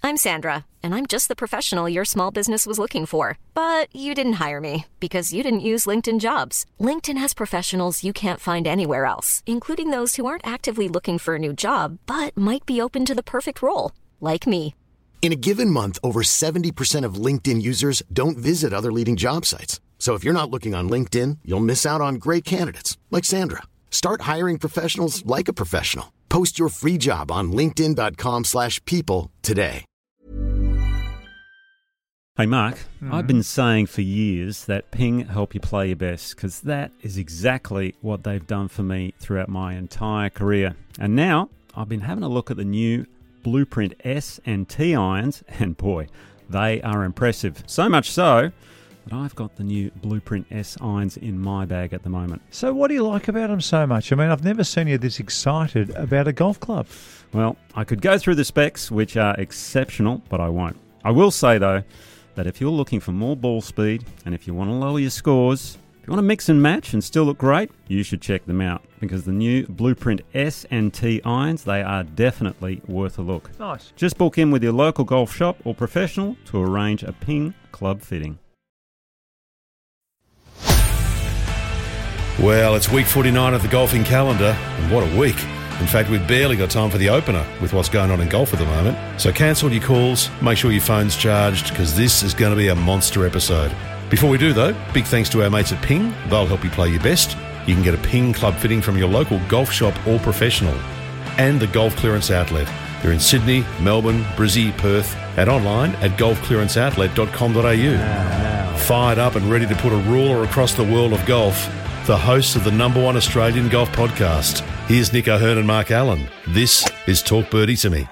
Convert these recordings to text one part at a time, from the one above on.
I'm Sandra, and I'm just the professional your small business was looking for. But you didn't hire me because you didn't use LinkedIn Jobs. LinkedIn has professionals you can't find anywhere else, including those who aren't actively looking for a new job, but might be open to the perfect role, like me. In a given month, over 70% of LinkedIn users don't visit other leading job sites. So if you're not looking on LinkedIn, you'll miss out on great candidates like Sandra. Start hiring professionals like a professional. Post your free job on linkedin.com/people today. Hey, Mark, I've been saying for years that Ping help you play your best because that is exactly what they've done for me throughout my entire career. And now I've been having a look at the new Blueprint S and T irons, and boy, they are impressive. So much so that I've got the new Blueprint S irons in my bag at the moment. So what do you like about them so much? I mean, I've never seen you this excited about a golf club. Well, I could go through the specs, which are exceptional, but I won't. I will say, though, that if you're looking for more ball speed and if you want to lower your scores, if you want to mix and match and still look great, you should check them out because the new Blueprint S and T irons, they are definitely worth a look. Nice. Just book in with your local golf shop or professional to arrange a Ping club fitting. Well, it's week 49 of the golfing calendar, and what a week. In fact, we've barely got time for the opener with what's going on in golf at the moment. So cancel your calls, make sure your phone's charged, because this is going to be a monster episode. Before we do, though, big thanks to our mates at Ping. They'll help you play your best. You can get a Ping club fitting from your local golf shop or professional. And the Golf Clearance Outlet. They're in Sydney, Melbourne, Brizzy, Perth, and online at golfclearanceoutlet.com.au. Fired up and ready to put a ruler across the world of golf, the hosts of the #1 Australian golf podcast. Here's Nick O'Hearn and Mark Allen. This is Talk Birdie to Me.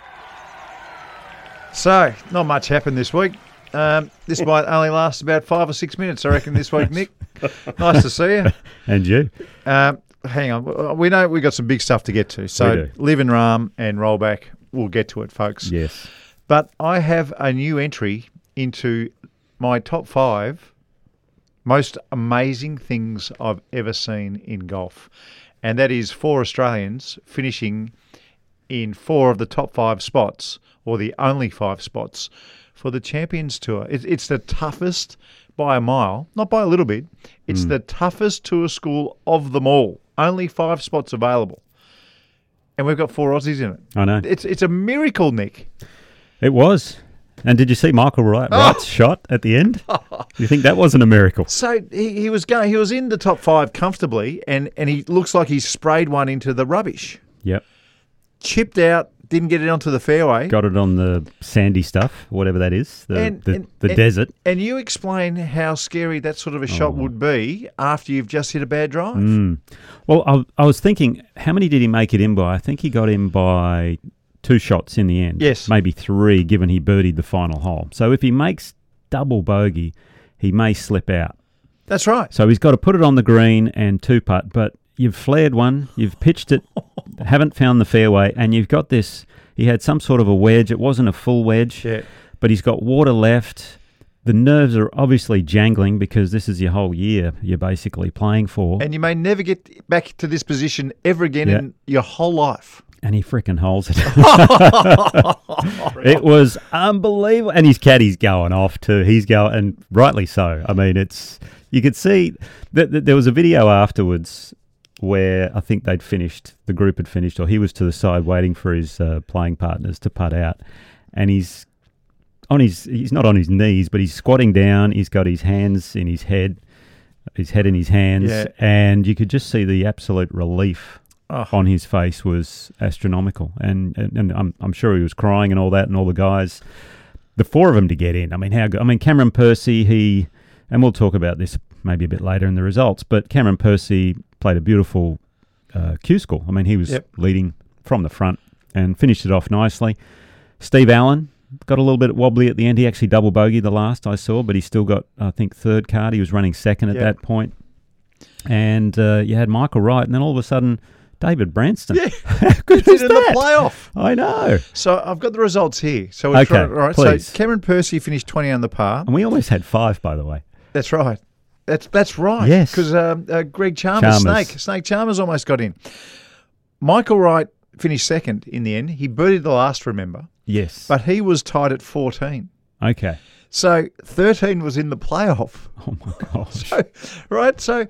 So, not much happened this week. This might only last about 5 or 6 minutes, I reckon, this week, Nick. Nice to see you. And you? Hang on. We know we've got some big stuff to get to. So, Live and Rahm and Rollback, we'll get to it, folks. Yes. But I have a new entry into my top 5 most amazing things I've ever seen in golf. And that is 4 Australians finishing in 4 of the top 5 spots, or the only 5 spots, for the Champions Tour. It's the toughest by a mile, not by a little bit. It's the toughest tour school of them all. Only 5 spots available. And we've got 4 Aussies in it. I know. It's a miracle, Nick. It was. And did you see Michael Wright's shot at the end? You think that wasn't a miracle? So he was in the top 5 comfortably, and he looks like he sprayed one into the rubbish. Yep. Chipped out, didn't get it onto the fairway. Got it on the sandy stuff, whatever that is, the desert. And you explain how scary that sort of a shot would be after you've just hit a bad drive. Well, I was thinking, how many did he make it in by? I think he got in by 2 shots in the end. Yes. Maybe 3, given he birdied the final hole. So if he makes double bogey, he may slip out. That's right. So he's got to put it on the green and 2-putt, but you've flared one, you've pitched it, haven't found the fairway, and you've got this, he had some sort of a wedge. It wasn't a full wedge, but he's got water left. The nerves are obviously jangling because this is your whole year you're basically playing for. And you may never get back to this position ever again in your whole life. And he freaking holds it. It was unbelievable. And his caddy's going off too. He's going, and rightly so. I mean, you could see that there was a video afterwards where I think the group had finished, or he was to the side waiting for his playing partners to putt out. And he's not on his knees, but he's squatting down. He's got his hands in his head in his hands. Yeah. And you could just see the absolute relief on his face was astronomical, and I'm sure he was crying and all that, and all the guys, the 4 of them to get in. I mean, how good? I mean, Cameron Percy, and we'll talk about this maybe a bit later in the results, but Cameron Percy played a beautiful Q score. I mean, he was leading from the front and finished it off nicely. Steve Allen got a little bit wobbly at the end. He actually double bogeyed the last I saw, but he still got, I think, 3rd card. He was running 2nd at that point. And you had Michael Wright, and then all of a sudden, David Branston. Yeah, good in the playoff. I know. So I've got the results here. So please. So Cameron Percy finished 20 under par, and we almost had 5, by the way. That's right. That's right. Yes, because Greg Chalmers, Snake Chalmers almost got in. Michael Wright finished second in the end. He birdied the last, remember? Yes. But he was tied at 14. Okay. So 13 was in the playoff. Oh, my gosh. Right? So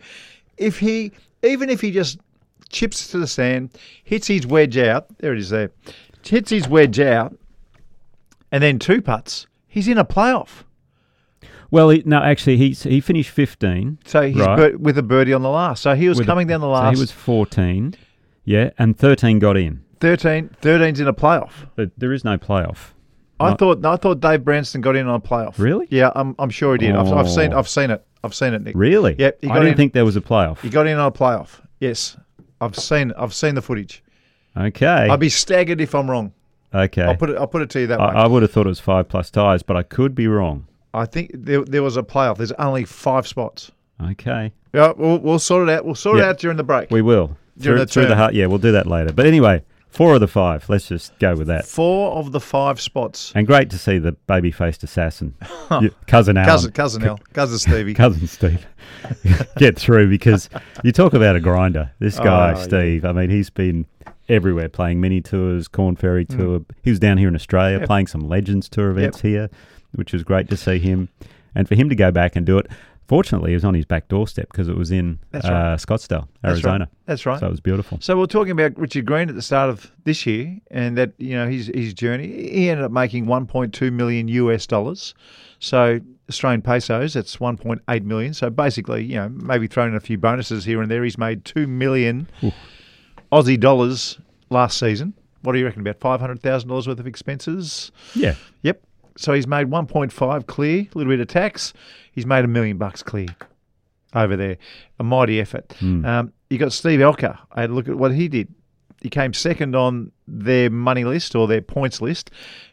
even if he just chips to the sand, hits his wedge out, there it is there, hits his wedge out, and then 2 putts, he's in a playoff. Well, he finished 15. So he's right. with a birdie on the last. So he was coming down the last. So he was 14, yeah, and 13 got in. 13's in a playoff. But there is no playoff. I thought Dave Branston got in on a playoff. Really? Yeah, I'm sure he did. Oh. I've seen it, Nick. Really? Yep. I didn't think there was a playoff. He got in on a playoff. Yes, I've seen the footage. Okay. I'd be staggered if I'm wrong. Okay. I'll put it to you that way. I would have thought it was 5+ ties, but I could be wrong. I think there was a playoff. There's only 5 spots. Okay. Yeah, we'll sort it out. We'll sort it out during the break. We will. During the through term. yeah, we'll do that later. But anyway, 4 of the 5. Let's just go with that. 4 of the 5 spots. And great to see the baby-faced assassin, Cousin Alan. Cousin Stevie. Cousin Steve. Get through, because you talk about a grinder. This guy, Steve, I mean, he's been everywhere playing mini tours, Corn Ferry Tour. He was down here in Australia playing some Legends Tour events here, which was great to see him. And for him to go back and do it, fortunately, he was on his back doorstep because it was in Scottsdale, Arizona. That's right. So it was beautiful. So we're talking about Richard Green at the start of this year, and that his journey. He ended up making $1.2 million US. So Australian pesos, that's 1.8 million. So basically, maybe throwing in a few bonuses here and there, he's made 2 million Aussie dollars last season. What do you reckon, about $500,000 worth of expenses? Yeah. Yep. So he's made 1.5 clear, a little bit of tax. He's made $1 million clear over there. A mighty effort. You got Steve Elker. I had a look at what he did. He came second on their money list or their points list.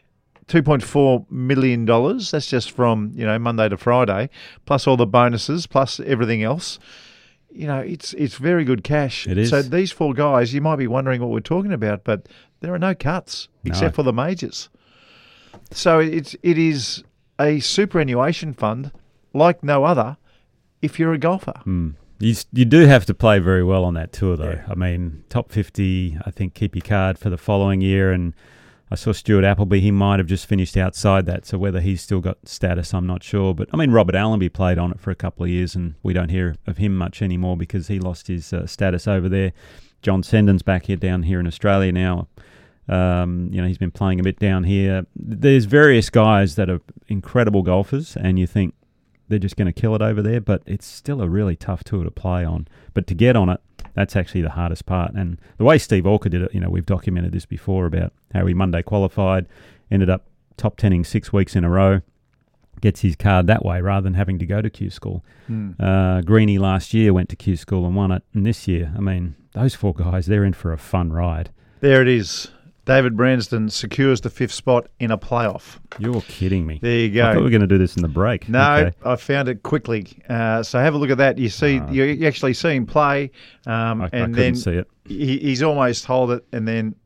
$2.4 million. That's just from Monday to Friday, plus all the bonuses, plus everything else. It's very good cash. It is. So these 4 guys, you might be wondering what we're talking about, but there are no cuts except for the majors. So it is a superannuation fund like no other if you're a golfer. You do have to play very well on that tour, though. Yeah. I mean, top 50, I think, keep your card for the following year. And I saw Stuart Appleby, he might have just finished outside that. So whether he's still got status, I'm not sure. But, I mean, Robert Allenby played on it for a couple of years, and we don't hear of him much anymore because he lost his status over there. John Sendon's back down here in Australia now. He's been playing a bit down here. There's various guys that are incredible golfers, and you think they're just going to kill it over there, but it's still a really tough tour to play on. But to get on it, that's actually the hardest part. And the way Steve Orker did it, we've documented this before about how he Monday qualified, ended up top 10ing 6 weeks in a row, gets his card that way rather than having to go to Q School. Greenie last year went to Q School and won it, and this year, I mean, those 4 guys, they're in for a fun ride. There it is. David Branston secures the 5th spot in a playoff. You're kidding me. There you go. I thought we were going to do this in the break. No, okay. I found it quickly. So have a look at that. You see, you actually see him play. I couldn't see it. He's almost hold it, and then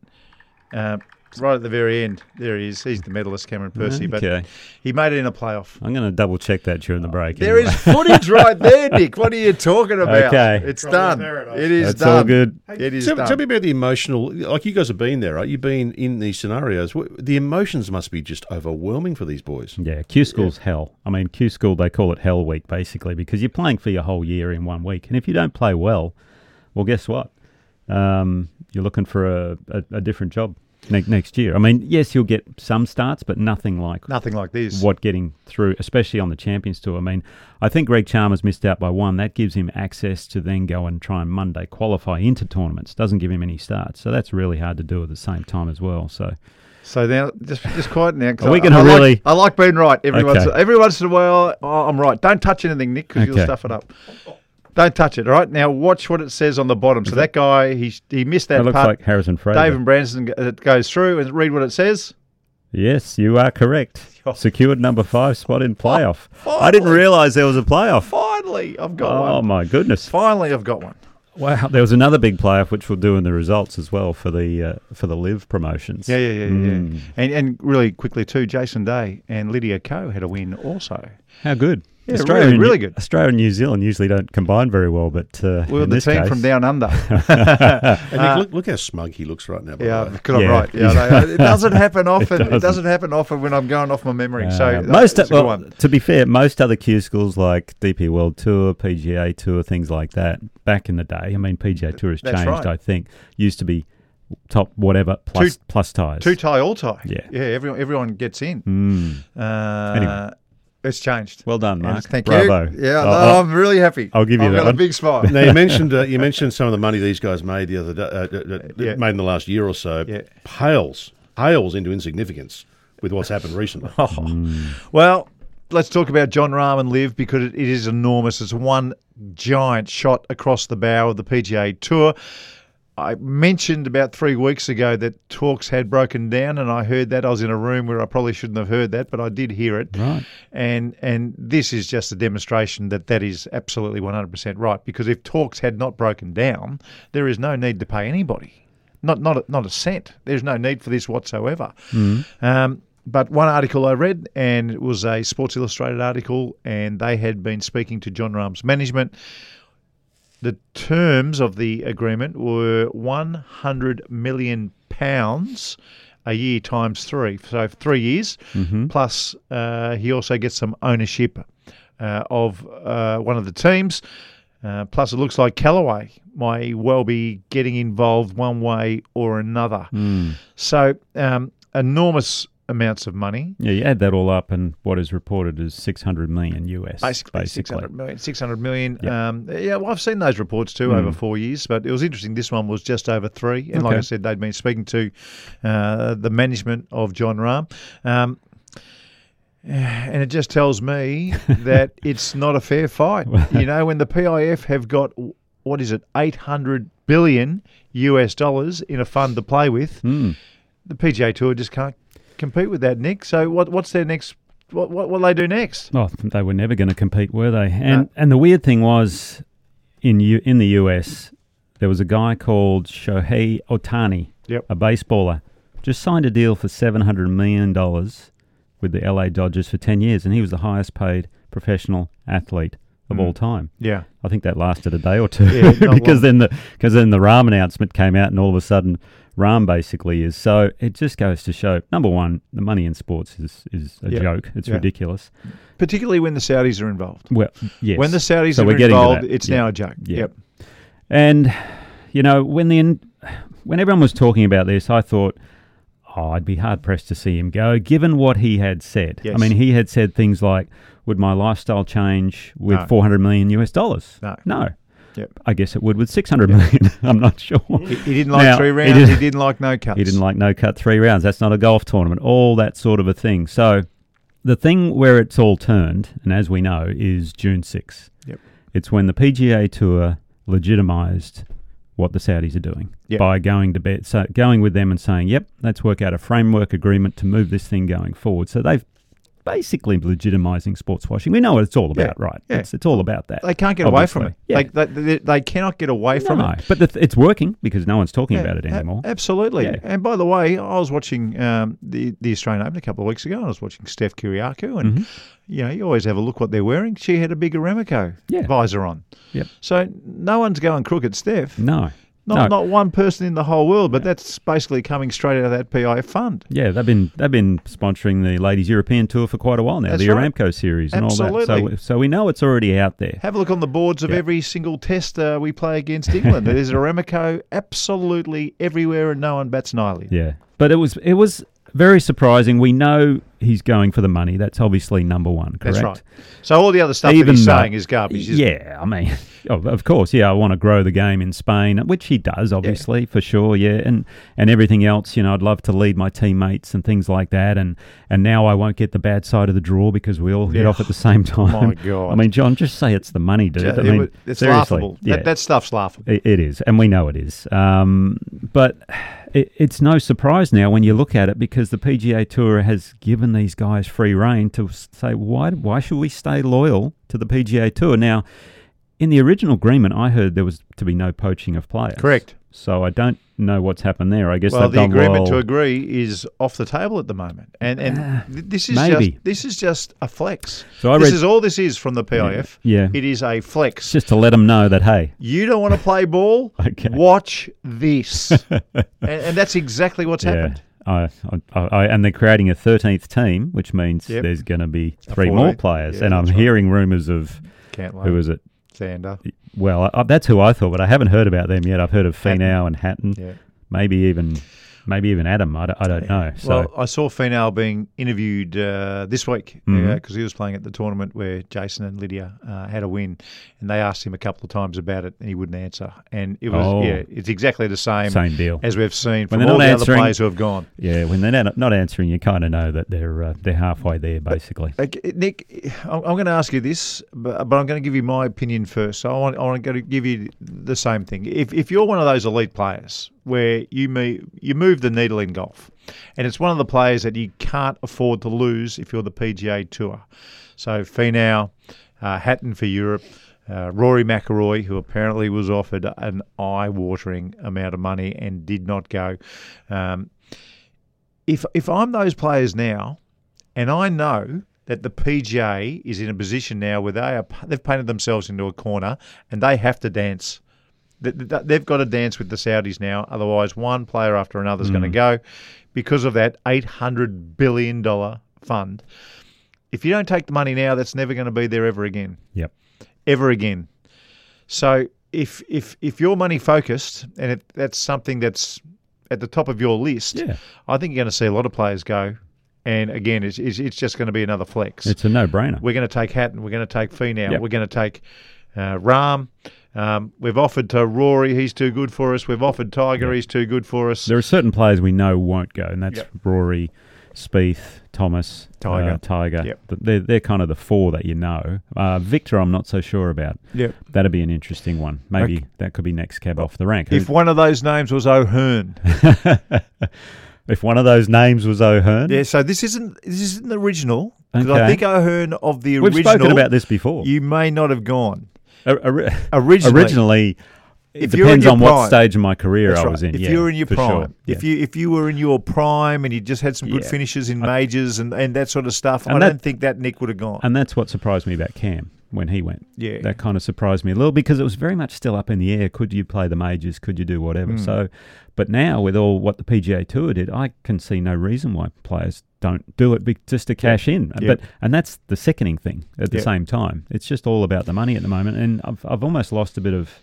right at the very end, there he is. He's the medalist, Cameron Percy. Okay. But he made it in a playoff. I'm going to double check that during the break. There is footage right there, Nick. What are you talking about? Okay. It's done. It is That's done. all good. It is Tell done. me about the emotional, like you guys have been there, right? You've been in these scenarios. The emotions must be just overwhelming for these boys. Yeah, Q School's hell. I mean, Q School, they call it Hell Week, basically, because you're playing for your whole year in 1 week. And if you don't play well, guess what? You're looking for a different job next year. I mean, yes, you'll get some starts, but nothing like this. What getting through, especially on the Champions Tour. I mean, I think Greg Chalmers missed out by 1. That gives him access to then go and try and Monday qualify into tournaments. Doesn't give him any starts. So that's really hard to do at the same time as well. So now, just quiet now. Are we going to really? I like being right every once in a while. I'm right. Don't touch anything, Nick, because you'll stuff it up. Don't touch it, all right? Now watch what it says on the bottom. So that guy, he missed that looks part. like Harrison Fraser. David Branston goes through and read what it says. Yes, you are correct. Secured number 5 spot in playoff. I didn't realise there was a playoff. Finally, I've got one. Oh, my goodness. Finally, I've got one. Wow, there was another big playoff which we'll do in the results as well for the Live promotions. Yeah. And really quickly too, Jason Day and Lydia Ko had a win also. How good? Yeah, really good. Australia and New Zealand usually don't combine very well, but we're in the this team case, from down under. And Nick, look how smug he looks right now. By the way. Because I'm right. Yeah, it doesn't happen often. It doesn't happen often when I'm going off my memory. So most it's a good one. to be fair, most other Q schools like DP World Tour, PGA Tour, things like that, back in the day, I mean, PGA Tour has That's changed. right. I think used to be top whatever plus ties. 2 tie, all tie. Yeah. Everyone gets in. Anyway. It's changed. Well done, Mark. Thank Bravo. you. Yeah, I'm really happy. I'll give you I've that got one. a big smile. Now you mentioned some of the money these guys made the other day, made in the last year or so. Yeah. Pales into insignificance with what's happened recently. Well, let's talk about Jon Rahm and Liv because it is enormous. It's one giant shot across the bow of the PGA Tour. I mentioned about 3 weeks ago that talks had broken down, and I heard that. I was in a room where I probably shouldn't have heard that, but I did hear it. Right. And this is just a demonstration that is absolutely 100% right, because if talks had not broken down, there is no need to pay anybody. Not a cent. There's no need for this whatsoever. But one article I read, and it was a Sports Illustrated article, and they had been speaking to Jon Rahm's management. The terms of the agreement were £100 million a year times 3. So 3 years, plus he also gets some ownership of one of the teams. Plus it looks like Callaway may well be getting involved one way or another. So enormous amounts of money. Yeah, you add that all up, and what is reported is $600 million US. Basically. 600 million. Yeah. Well, I've seen those reports too over 4 years, but it was interesting. This one was just over 3. And like I said, they'd been speaking to the management of Jon Rahm. And it just tells me that it's not a fair fight. You know, when the PIF have got, what is it, $800 billion US in a fund to play with, the PGA Tour just can't compete with that, Nick. So what's their next? What will they do next? Well, they were never going to compete, were they? And the weird thing was, in the US, there was a guy called Shohei Ohtani, a baseballer, just signed a deal for $700 million with the LA Dodgers for 10 years, and he was the highest paid professional athlete of all time. Yeah, I think that lasted a day or two because then the Rahm announcement came out, and all of a sudden Rahm basically is. So it just goes to show, number one, the money in sports is a joke. It's ridiculous. Particularly when the Saudis are involved. Well, yes. When the Saudis are involved, it's now a joke. Yep. And, you know, when everyone was talking about this, I thought, I'd be hard-pressed to see him go, given what he had said. Yes. I mean, he had said things like, would my lifestyle change with $400 million US? No. Yep. I guess it would with $600 million. I'm not sure. He didn't like 3 rounds. He didn't like no cuts. He didn't like no cut 3 rounds. That's not a golf tournament. All that sort of a thing. So the thing where it's all turned, and as we know, is June 6th. Yep. It's when the PGA Tour legitimised what the Saudis are doing by going to bed, so going with them and saying, "Yep, let's work out a framework agreement to move this thing going forward." So they've basically legitimising sports washing. We know what it's all about, right? Yeah. It's all about that. They can't get away from it. Yeah. They cannot get away from it. But it's working because no one's talking about it anymore. Absolutely. Yeah. And by the way, I was watching the Australian Open a couple of weeks ago, and I was watching Steph Kyriakou, and you know, you always have a look what they're wearing. She had a big Aramco visor on. Yep. So no one's going crooked, Steph. No. Not one person in the whole world, but that's basically coming straight out of that PIF fund. Yeah, they've been sponsoring the Ladies European Tour for quite a while now, That's the right. Aramco series and Absolutely. all that. So we know it's already out there. Have a look on the boards of every single test we play against England. There's Aramco absolutely everywhere, and no one bats an eyelid. Yeah, but it was very surprising. We know he's going for the money. That's obviously number one, correct? That's right. So all the other stuff that he's saying is garbage. Isn't it? Yeah, I mean, of course, I want to grow the game in Spain, which he does, obviously, for sure, and everything else, I'd love to lead my teammates and things like that, and now I won't get the bad side of the draw because we all hit off at the same time. My God. I mean, John, just say it's the money, dude. It's seriously, laughable. Yeah. That stuff's laughable. It is, and we know it is. But it's no surprise now when you look at it because the PGA Tour has given these guys free rein to say, why should we stay loyal to the PGA Tour? Now, in the original agreement, I heard there was to be no poaching of players. Correct. So I don't know what's happened there. I guess Well, they've the done agreement well. to agree is off the table at the moment, and this is maybe. this is just a flex. So I this read- is all this is from the PIF. Yeah. It is a flex. Just to let them know that, hey, You don't want to play ball? Okay. Watch this, and that's exactly what's happened. And they're creating a 13th team, which means Yep. there's going to be A 3 more 14th. players. Yeah, and I'm that's right. hearing rumours of, Can't wait. who is it? Xander. Well, that's who I thought, but I haven't heard about them yet. I've heard of Hatton. Finau and Hatton, Yeah. maybe even Adam. I don't know. So Well, I saw Finau being interviewed this week because he was playing at the tournament where Jason and Lydia had a win, and they asked him a couple of times about it, and he wouldn't answer. And it was it's exactly the same deal. as we've seen When from they're all not the answering- other players who have gone. Yeah, when they're not answering, you kind of know that they're halfway there, basically. Nick, I'm going to ask you this, but I'm going to give you my opinion first. So I want to give you the same thing. If you're one of those elite players where you move the needle in golf, and it's one of the players that you can't afford to lose if you're the PGA Tour. So Finau, Hatton for Europe, Rory McIlroy, who apparently was offered an eye-watering amount of money and did not go. If I'm those players now, and I know that the PGA is in a position now where they've painted themselves into a corner and they have to dance. They've got to dance with the Saudis now, otherwise one player after another is going to go because of that $800 billion fund. If you don't take the money now, that's never going to be there ever again. Yep. Ever again. So if you're money focused and that's something that's at the top of your list, I think you're going to see a lot of players go. And again, it's just going to be another flex. It's a no-brainer. We're going to take Hatton. We're going to take Finau. Yep. We're going to take Rahm. We've offered to Rory. He's too good for us. We've offered Tiger. He's too good for us. There are certain players we know won't go, and that's Rory, Spieth, Thomas, Tiger. Yep. They're kind of the 4 that you know. Victor, I'm not so sure about. Yep. That'd be an interesting one. Maybe that could be next cab off the rank. If one of those names was O'Hearn. If one of those names was O'Hearn. Yeah, so this isn't the original. Because Okay. I think O'Hearn of the We've original. spoken about this before. You may not have gone. Originally, it if you're depends in your on what prime. stage of my career That's I right. was in. If yeah, you were in your for prime, sure. if you were in your prime and you just had some good Yeah. finishes in majors and that sort of stuff, And I that- don't think that Nick would have gone. And that's what surprised me about Cam when he went. Yeah. That kind of surprised me a little because it was very much still up in the air. Could you play the majors? Could you do whatever? So, but now with all what the PGA Tour did, I can see no reason why players don't do it just to cash in. Yeah. And that's the sickening thing at the Yeah. same time. It's just all about the money at the moment. And I've almost lost a bit of,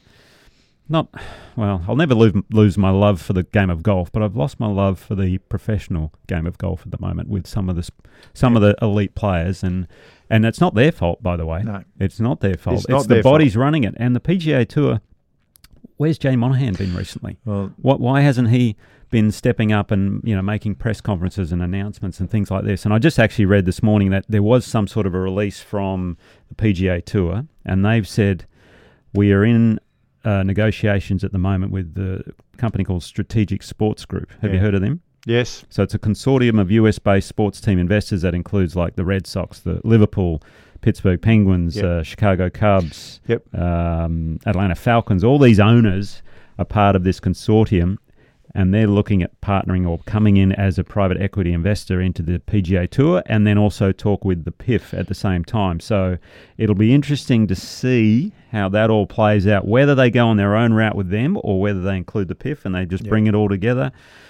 I'll never lose my love for the game of golf, but I've lost my love for the professional game of golf at the moment with some of the elite players, and it's not their fault, by the way. No. It's not their fault. It's not the their bodies running it, and the PGA Tour. Where's Jay Monahan been recently? Well, Why hasn't he been stepping up and making press conferences and announcements and things like this? And I just actually read this morning that there was some sort of a release from the PGA Tour, and they've said we are in negotiations at the moment with the company called Strategic Sports Group. Have you heard of them? yes. So it's a consortium of US-based sports team investors that includes like the Red Sox, the Liverpool, Pittsburgh Penguins, Chicago Cubs, Yep. Atlanta Falcons. All these owners are part of this consortium, and they're looking at partnering or coming in as a private equity investor into the PGA Tour, and then also talk with the PIF at the same time. So it'll be interesting to see how that all plays out, whether they go on their own route with them or whether they include the PIF and they just bring it all together.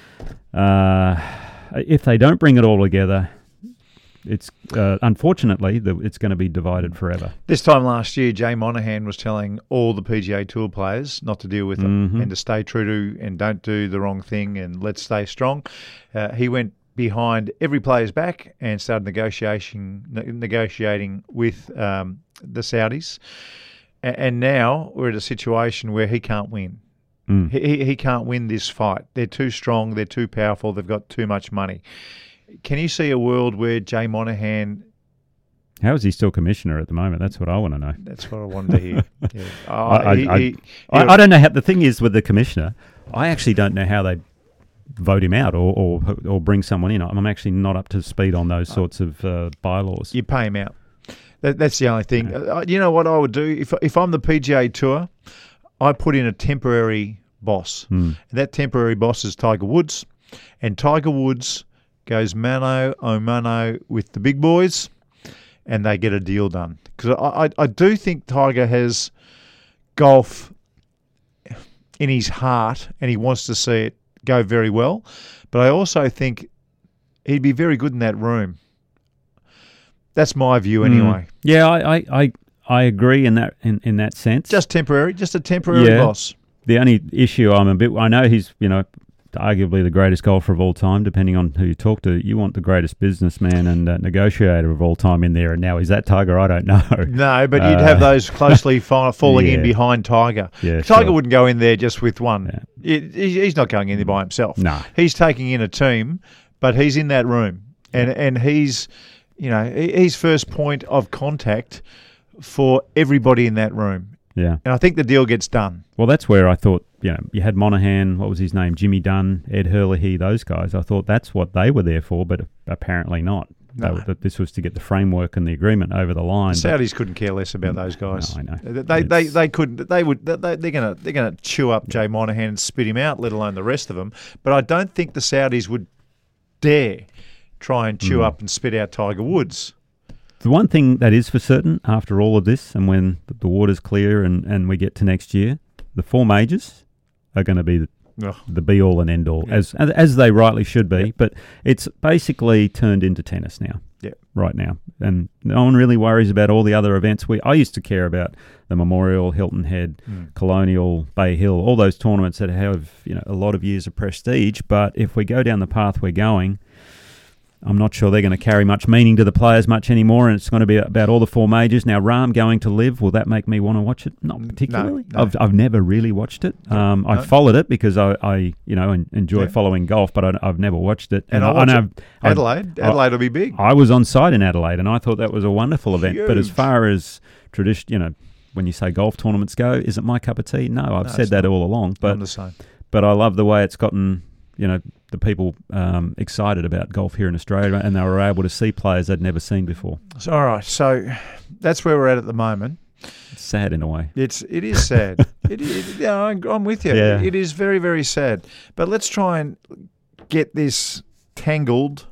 If they don't bring it all together, it's unfortunately it's going to be divided forever. This time last year, Jay Monahan was telling all the PGA Tour players not to deal with them and to stay true to and don't do the wrong thing and let's stay strong. He went behind every player's back and started negotiating with the Saudis. And now we're at a situation where he can't win. He can't win this fight. They're too strong. They're too powerful. They've got too much money. Can you see a world where Jay Monahan... How is he still commissioner at the moment? That's what I want to know. That's what I wanted to hear. Yeah. I don't know how... The thing is with the commissioner, I actually don't know how they vote him out or bring someone in. I'm actually not up to speed on those sorts of bylaws. You pay him out. That's the only thing. You know what I would do? If I'm the PGA Tour, I put in a temporary boss. And that temporary boss is Tiger Woods. And Tiger Woods goes mano a mano with the big boys, and they get a deal done. Because I do think Tiger has golf in his heart, and he wants to see it go very well. But I also think he'd be very good in that room. That's my view, anyway. Yeah, I agree in that sense. Just temporary, just a temporary boss. The only issue I know he's arguably the greatest golfer of all time, depending on who you talk to. You want the greatest businessman and negotiator of all time in there, and now is that Tiger? I don't know. No, but you'd have those closely falling in behind Tiger. Yeah, Tiger wouldn't go in there just with one. Yeah. He's not going in there by himself. No. He's taking in a team, but he's in that room, and he's he's first point of contact for everybody in that room. Yeah. And I think the deal gets done. Well, that's where I thought, you had Monahan, what was his name, Jimmy Dunn, Ed Hurley, those guys. I thought that's what they were there for, but apparently not. No. This was to get the framework and the agreement over the line. The Saudis couldn't care less about those guys. No, I know. They couldn't. They're gonna chew up Jay Monahan and spit him out, let alone the rest of them. But I don't think the Saudis would dare try and chew up and spit out Tiger Woods. The one thing that is for certain after all of this, and when the water's clear and we get to next year, the 4 majors are going to be the be-all and end-all, as they rightly should be. But it's basically turned into tennis now, right now. And no one really worries about all the other events. I used to care about the Memorial, Hilton Head, Colonial, Bay Hill, all those tournaments that have a lot of years of prestige. But if we go down the path we're going, I'm not sure they're going to carry much meaning to the players much anymore, and it's going to be about all the 4 majors. Now, Rahm going to Live, will that make me want to watch it? Not particularly. No. I've never really watched it. I followed it because I enjoy following golf, but I've never watched it. And I know Adelaide will be big. I was on site in Adelaide, and I thought that was a wonderful event. Huge. But as far as tradition, when you say golf tournaments go, is it my cup of tea? No, I've said that all along. But I'm the same. But I love the way it's gotten the people excited about golf here in Australia, and they were able to see players they'd never seen before. So, all right, so that's where we're at the moment. It's sad in a way. It is sad. I'm with you. Yeah. It is very, very sad. But let's try and get this tangled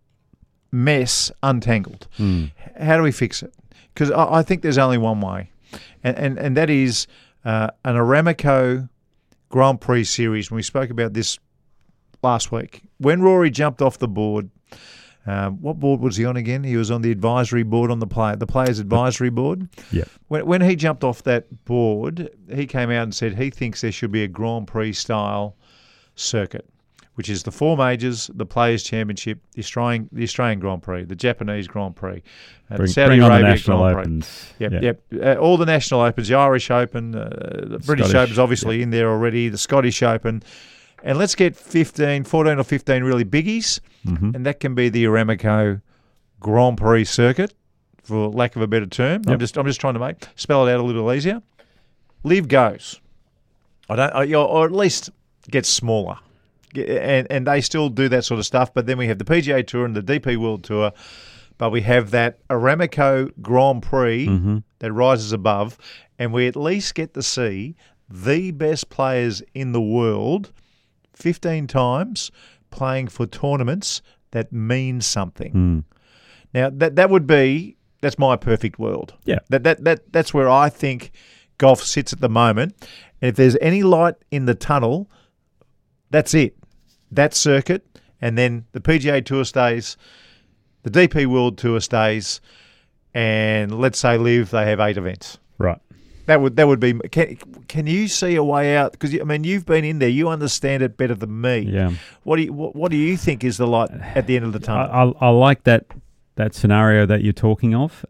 mess untangled. How do we fix it? Because I think there's only one way, and that is an Aramco Grand Prix series. When we spoke about this last week, when Rory jumped off the board, what board was he on again? He was on the advisory board, on the players' advisory board. Yeah. When he jumped off that board, he came out and said he thinks there should be a Grand Prix style circuit, which is the 4 majors, the Players' Championship, the Australian Grand Prix, the Japanese Grand Prix, the Saudi bring on Arabia the National Grand Prix. Opens. Yep. All the National Opens, the Irish Open, the British Scottish, Open's obviously in there already, the Scottish Open. And let's get 14 or 15 really biggies, and that can be the Aramco Grand Prix circuit, for lack of a better term. Yep. I'm just trying to spell it out a little easier. Live goes. Or at least gets smaller. And they still do that sort of stuff, but then we have the PGA Tour and the DP World Tour, but we have that Aramco Grand Prix that rises above, and we at least get to see the best players in the world 15 times playing for tournaments that mean something. Now, that's my perfect world. Yeah. That's where I think golf sits at the moment. And if there's any light in the tunnel, that's it. That circuit, and then the PGA Tour stays, the DP World Tour stays, and let's say Live, they have 8 events. Right. That would be. Can you see a way out? Because you've been in there, you understand it better than me. Yeah. What do you think is the light at the end of the tunnel? I like that scenario that you're talking of.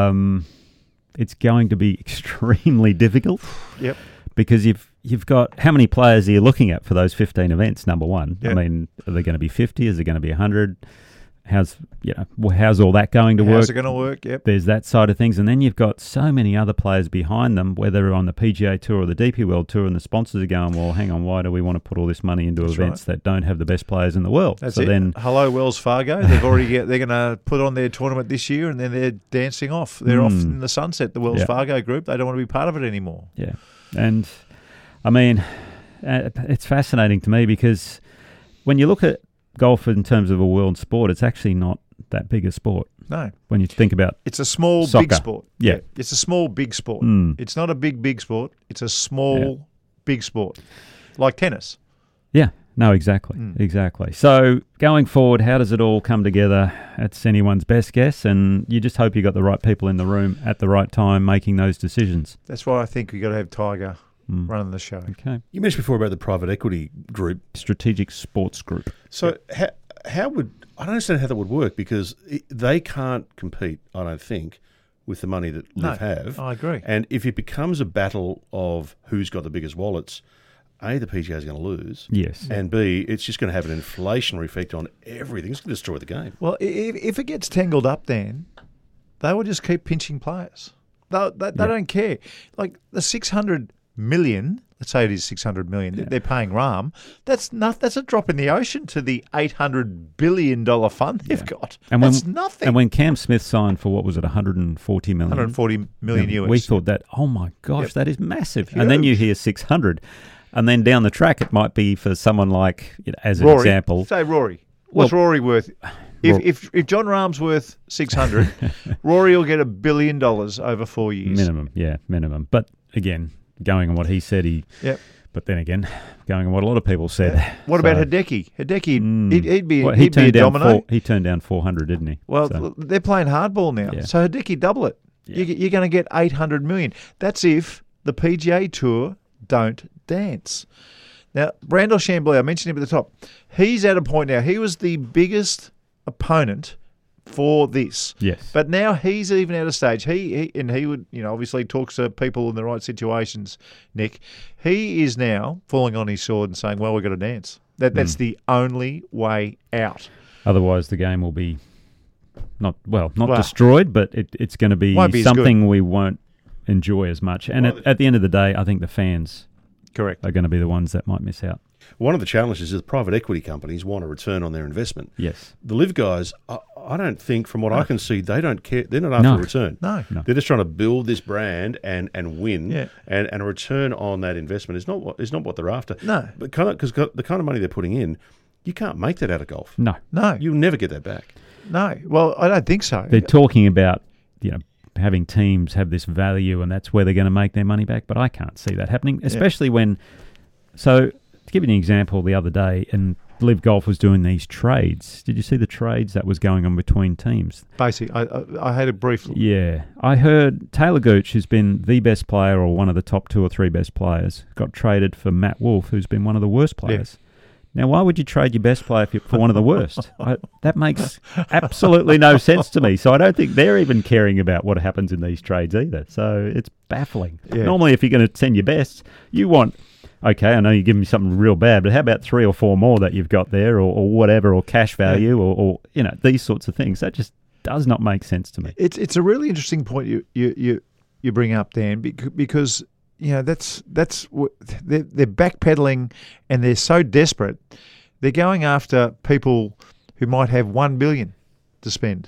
It's going to be extremely difficult. Yep. Because you've got, how many players are you looking at for those 15 events? Number one. Yep. I mean, are they going to be 50? Is it going to be 100? How's all that going to work? How's it going to work? Yep. There's that side of things. And then you've got so many other players behind them, whether on the PGA Tour or the DP World Tour, and the sponsors are going, well, hang on, why do we want to put all this money into events that don't have the best players in the world? That's so it. Then, hello, Wells Fargo. They're going to put on their tournament this year, and then they're dancing off. They're off in the sunset, the Wells Fargo group. They don't want to be part of it anymore. Yeah. And, I mean, It's fascinating to me because when you look at golf in terms of a world sport, it's actually not that big a sport. No. When you think about It's a small, soccer. big sport. Yeah. It's a small, big sport. It's not a big sport. It's a small, big sport. Like tennis. Yeah, no, exactly. Exactly. So going forward, how does it all come together? It's anyone's best guess, and you just hope you got the right people in the room at the right time making those decisions. That's why I think we got to have Tiger running the show. Okay. You mentioned before about the private equity group. Strategic Sports Group. So how would I don't understand how that would work because they can't compete, I don't think, with the money that Liv have. I agree. And if it becomes a battle of who's got the biggest wallets, A, the PGA is going to lose. Yes. And B, it's just going to have an inflationary effect on everything. It's going to destroy the game. Well, if it gets tangled up, then they will just keep pinching players. They don't care. Like the 600 million, let's say it is 600 million, they're paying Rahm. That's a drop in the ocean to the $800 billion fund they've got. And that's nothing. And when Cam Smith signed for, what was it, 140 million? 140 million US. We thought that, oh my gosh, that is massive. And then you hear 600. And then down the track, it might be for someone like, as an Rory. example. Say Rory. What's Rory worth? If John Rahm's worth 600, Rory will get $1 billion over 4 years. Minimum. But again, going on what he said, but then again, going on what a lot of people said. What about Hideki? Hideki, he'd be a down domino. He turned down 400, didn't he? Well, they're playing hardball now. Yeah. So Hideki, double it. Yeah. You're going to get 800 million. That's if the PGA Tour don't dance. Now, Brandel Chambly, I mentioned him at the top. He's at a point now. He was the biggest opponent for this. Yes. But now he's even out of stage. He would, obviously talks to people in the right situations, Nick. He is now falling on his sword and saying, well, we've got to dance. That's the only way out. Otherwise, the game will be not destroyed, but it's going to be Won't be as something we won't enjoy as much. And at the end of the day, I think the fans Correct. are going to be the ones that might miss out. One of the challenges is private equity companies want a return on their investment. Yes. The Liv guys, I don't think, from what I can see, they don't care. They're not after a return. No. They're just trying to build this brand and win. Yeah. And a return on that investment is not what they're after. No. But because the kind of money they're putting in, you can't make that out of golf. No. You'll never get that back. No. Well, I don't think so. They're talking about, having teams have this value and that's where they're going to make their money back, but I can't see that happening, especially when... So, to give you an example, the other day, and Liv Golf was doing these trades. Did you see the trades that was going on between teams? Basically, I had a brief look. Yeah. I heard Taylor Gooch, who's been the best player or one of the top 2 or 3 best players, got traded for Matt Wolff, who's been one of the worst players. Now, why would you trade your best player for one of the worst? That makes absolutely no sense to me. So I don't think they're even caring about what happens in these trades either. So it's baffling. Yeah. Normally, if you're going to send your best, you want... Okay, I know you give me something real bad, but how about 3 or 4 more that you've got there, or whatever, or cash value, or these sorts of things? That just does not make sense to me. It's a really interesting point you bring up, Dan, because they're backpedaling and they're so desperate. They're going after people who might have $1 billion to spend.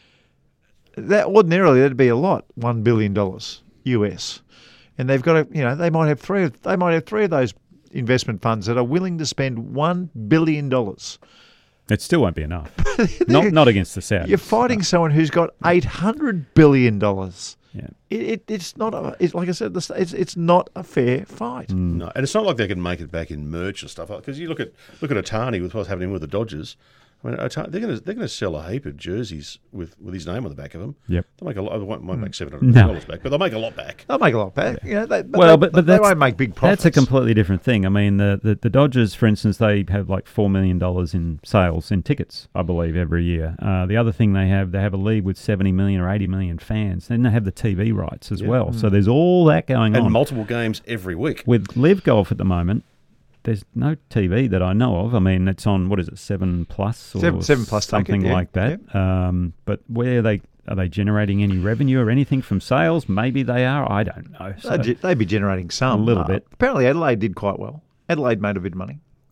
That ordinarily that'd be a lot, $1 billion US. And they've got to, they might have three of those investment funds that are willing to spend $1 billion. It still won't be enough. not against the Saudis. You're fighting someone who's got $800 billion. Yeah. It's not. Like I said, it's not a fair fight. No, and it's not like they can make it back in merch and stuff. Because you look at Ohtani with what's happening with the Dodgers. I mean, they're going to sell a heap of jerseys with his name on the back of them. Yep. They'll make a lot. They won't make $700 back, but they'll make a lot back. They'll make a lot back. Yeah. They won't make big profits. That's a completely different thing. I mean, the Dodgers, for instance, they have like $4 million in sales in tickets, I believe, every year. The other thing they have a league with 70 million or 80 million fans. Then they have the TV rights as well. So there's all that going on. And multiple games every week. With Liv Golf at the moment, there's no TV that I know of. I mean, it's on, what is it, 7 Plus or 7 Plus, something like that. Yeah. But where are they generating any revenue or anything from sales? Maybe they are. I don't know. So They'd be generating some. A little bit. Apparently Adelaide did quite well. Adelaide made a bit of money.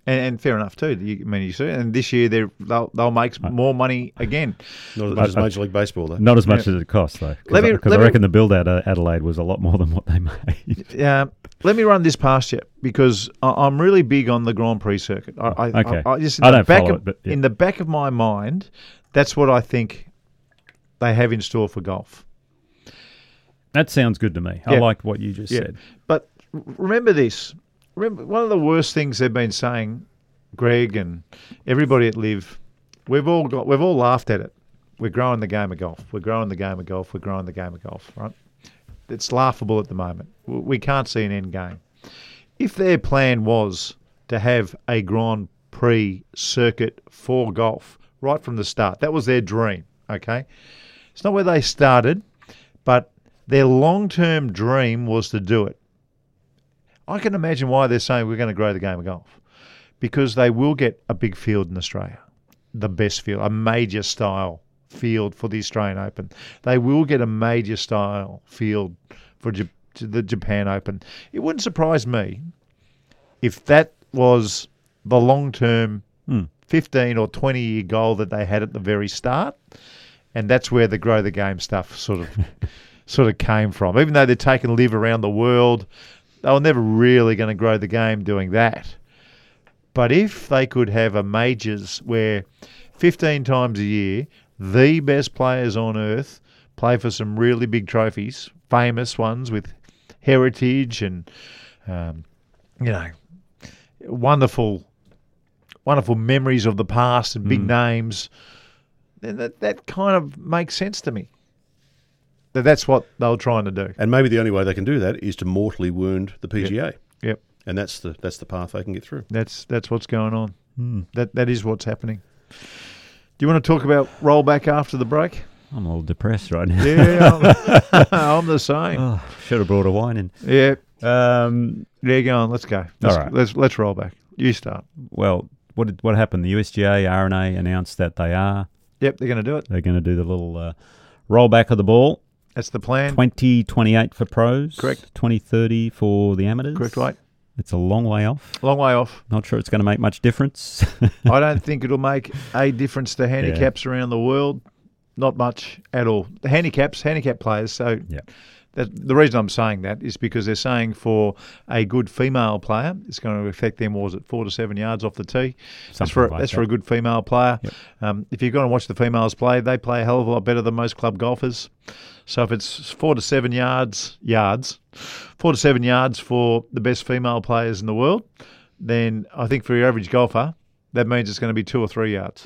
And fair enough too. You see, and this year they'll make more money again. Not as much as Major League Baseball, though. Not as much as it costs, though. Because I reckon the build out of Adelaide was a lot more than what they made. Let me run this past you because I'm really big on the Grand Prix circuit. Okay. I just I don't follow it, but yeah. in the back of my mind, that's what I think they have in store for golf. That sounds good to me. I like what you just said. But remember this. Remember, one of the worst things they've been saying, Greg and everybody at Live, we've all laughed at it. We're growing the game of golf. We're growing the game of golf. We're growing the game of golf, right? It's laughable at the moment. We can't see an end game. If their plan was to have a Grand Prix circuit for golf right from the start, that was their dream, okay? It's not where they started, but their long-term dream was to do it. I can imagine why they're saying we're going to grow the game of golf, because they will get a big field in Australia, the best field, a major style field for the Australian Open. They will get a major style field for the Japan Open. It wouldn't surprise me if that was the long-term 15 or 20-year goal that they had at the very start, and that's where the grow the game stuff sort of came from. Even though they're taking Live around the world, they were never really going to grow the game doing that. But if they could have a majors where 15 times a year, the best players on earth play for some really big trophies, famous ones with heritage and, wonderful memories of the past and big names, then that kind of makes sense to me. That's what they were trying to do. And maybe the only way they can do that is to mortally wound the PGA. Yep. And that's the path they can get through. That's what's going on. That is what's happening. Do you want to talk about rollback after the break? I'm a little depressed right now. Yeah, I'm the same. Oh, should have brought a wine in. Yeah. There, go on. Let's go. All right. Let's roll back. You start. Well, what happened? The USGA, RNA announced that they are. Yep, they're going to do it. They're going to do the little rollback of the ball. That's the plan. 2028 for pros. Correct. 2030 for the amateurs. Correct, right. It's a long way off. Long way off. Not sure it's going to make much difference. I don't think it'll make a difference to handicaps around the world. Not much at all. The handicap players. So the reason I'm saying that is because they're saying for a good female player, it's going to affect them, 4 to 7 yards off the tee. That's for a good female player. Yep. If you're going to watch the females play, they play a hell of a lot better than most club golfers. So if it's 4 to 7 yards, 4 to 7 yards for the best female players in the world, then I think for your average golfer, that means it's going to be 2 or 3 yards.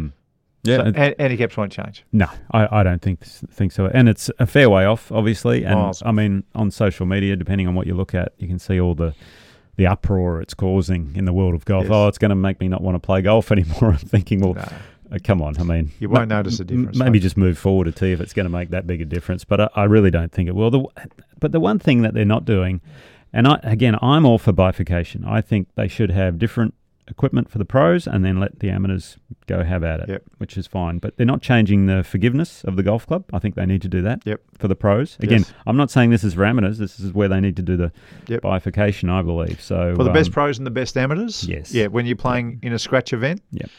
Yeah, so handicaps won't change. No, I don't think so. And it's a fair way off, obviously. And I mean, on social media, depending on what you look at, you can see all the uproar it's causing in the world of golf. Yes. Oh, it's going to make me not want to play golf anymore. I'm thinking, well, come on. I mean, you won't notice a difference. Maybe just move forward a tee if it's going to make that big a difference. But I really don't think it will. But the one thing that they're not doing, and I'm all for bifurcation. I think they should have different equipment for the pros and then let the amateurs go have at it, which is fine. But they're not changing the forgiveness of the golf club. I think they need to do that for the pros. Again, I'm not saying this is for amateurs. This is where they need to do the bifurcation, I believe. So for the best pros and the best amateurs? Yes. Yeah, when you're playing in a scratch event,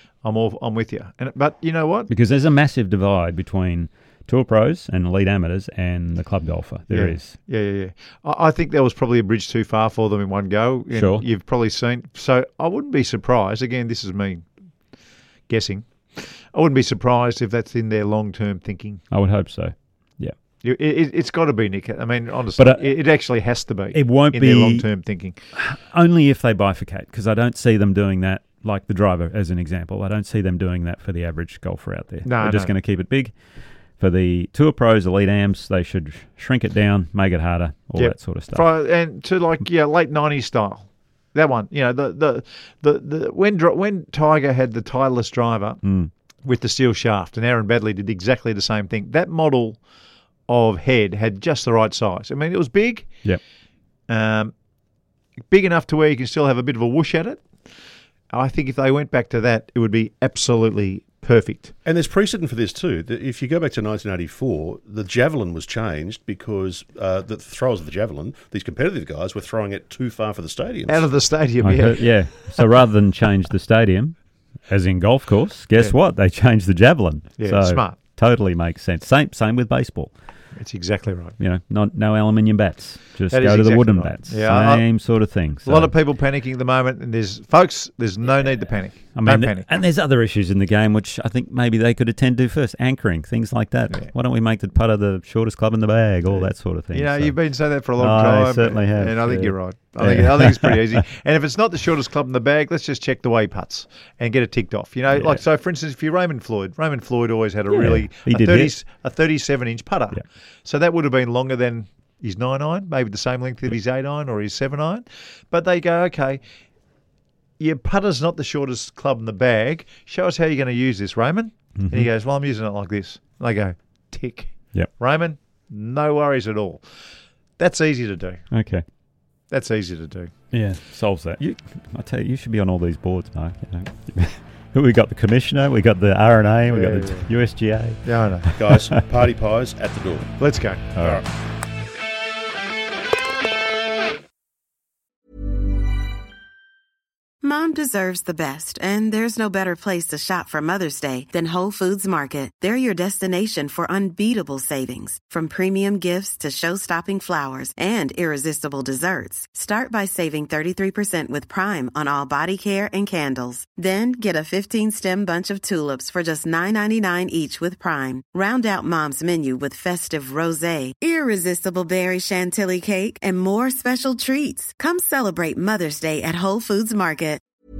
I'm with you. But you know what? Because there's a massive divide between tour pros and elite amateurs and the club golfer. There is. Yeah. I think that was probably a bridge too far for them in one go. And sure. You've probably seen. So I wouldn't be surprised. Again, this is me guessing. I wouldn't be surprised if that's in their long-term thinking. I would hope so. Yeah. It's got to be, Nick. I mean, honestly, but, it actually has to be. It won't in be their long-term thinking. Only if they bifurcate, because I don't see them doing that. Like the driver, as an example, I don't see them doing that for the average golfer out there. They're just going to keep it big. For the tour pros, elite amps, they should shrink it down, make it harder, all that sort of stuff. And to late 90s style, that one. You know, the when Tiger had the Titleist driver with the steel shaft, and Aaron Baddeley did exactly the same thing. That model of head had just the right size. I mean, it was big, big enough to where you can still have a bit of a whoosh at it. I think if they went back to that, it would be absolutely perfect. And there's precedent for this too. If you go back to 1984, the javelin was changed because the throwers of the javelin, these competitive guys, were throwing it too far for the stadiums. Out of the stadium, I heard- yeah. So rather than change the stadium, as in golf course, guess what? They changed the javelin. Yeah, so smart. Totally makes sense. Same with baseball. It's exactly right. You know, no aluminium bats. Just That go is to the exactly wooden right. bats. Yeah, Same sort of thing. A lot of people panicking at the moment, and there's no need to panic. Don't panic. And there's other issues in the game which I think maybe they could attend to first. Anchoring, things like that. Yeah. Why don't we make the putter the shortest club in the bag? All that sort of thing. You know, So- you've been saying that for a long I time. certainly have, And I think yeah. you're right. I think it's pretty easy. And if it's not the shortest club in the bag, let's just check the way he putts and get it ticked off. You know, like, so for instance, if you're Raymond Floyd always had a he did hit. 37-inch putter. Yeah. So that would have been longer than his 9-iron, maybe the same length of his 8-iron or his 7-iron. But they go, okay, your putter's not the shortest club in the bag. Show us how you're going to use this, Raymond. And he goes, well, I'm using it like this. And they go, tick. Yep. Raymond, no worries at all. That's easy to do. Okay. That's easy to do. Yeah, solves that. I tell you, you should be on all these boards, Mark. You know. We got the commissioner, we got the RNA, we got the USGA. Yeah, I know. Guys, party pies at the door. Let's go. All right. Mom deserves the best, and there's no better place to shop for Mother's Day than Whole Foods Market. They're your destination for unbeatable savings, from premium gifts to show-stopping flowers and irresistible desserts. Start by saving 33% with Prime on all body care and candles. Then get a 15-stem bunch of tulips for just $9.99 each with Prime. Round out Mom's menu with festive rosé, irresistible berry chantilly cake, and more special treats. Come celebrate Mother's Day at Whole Foods Market.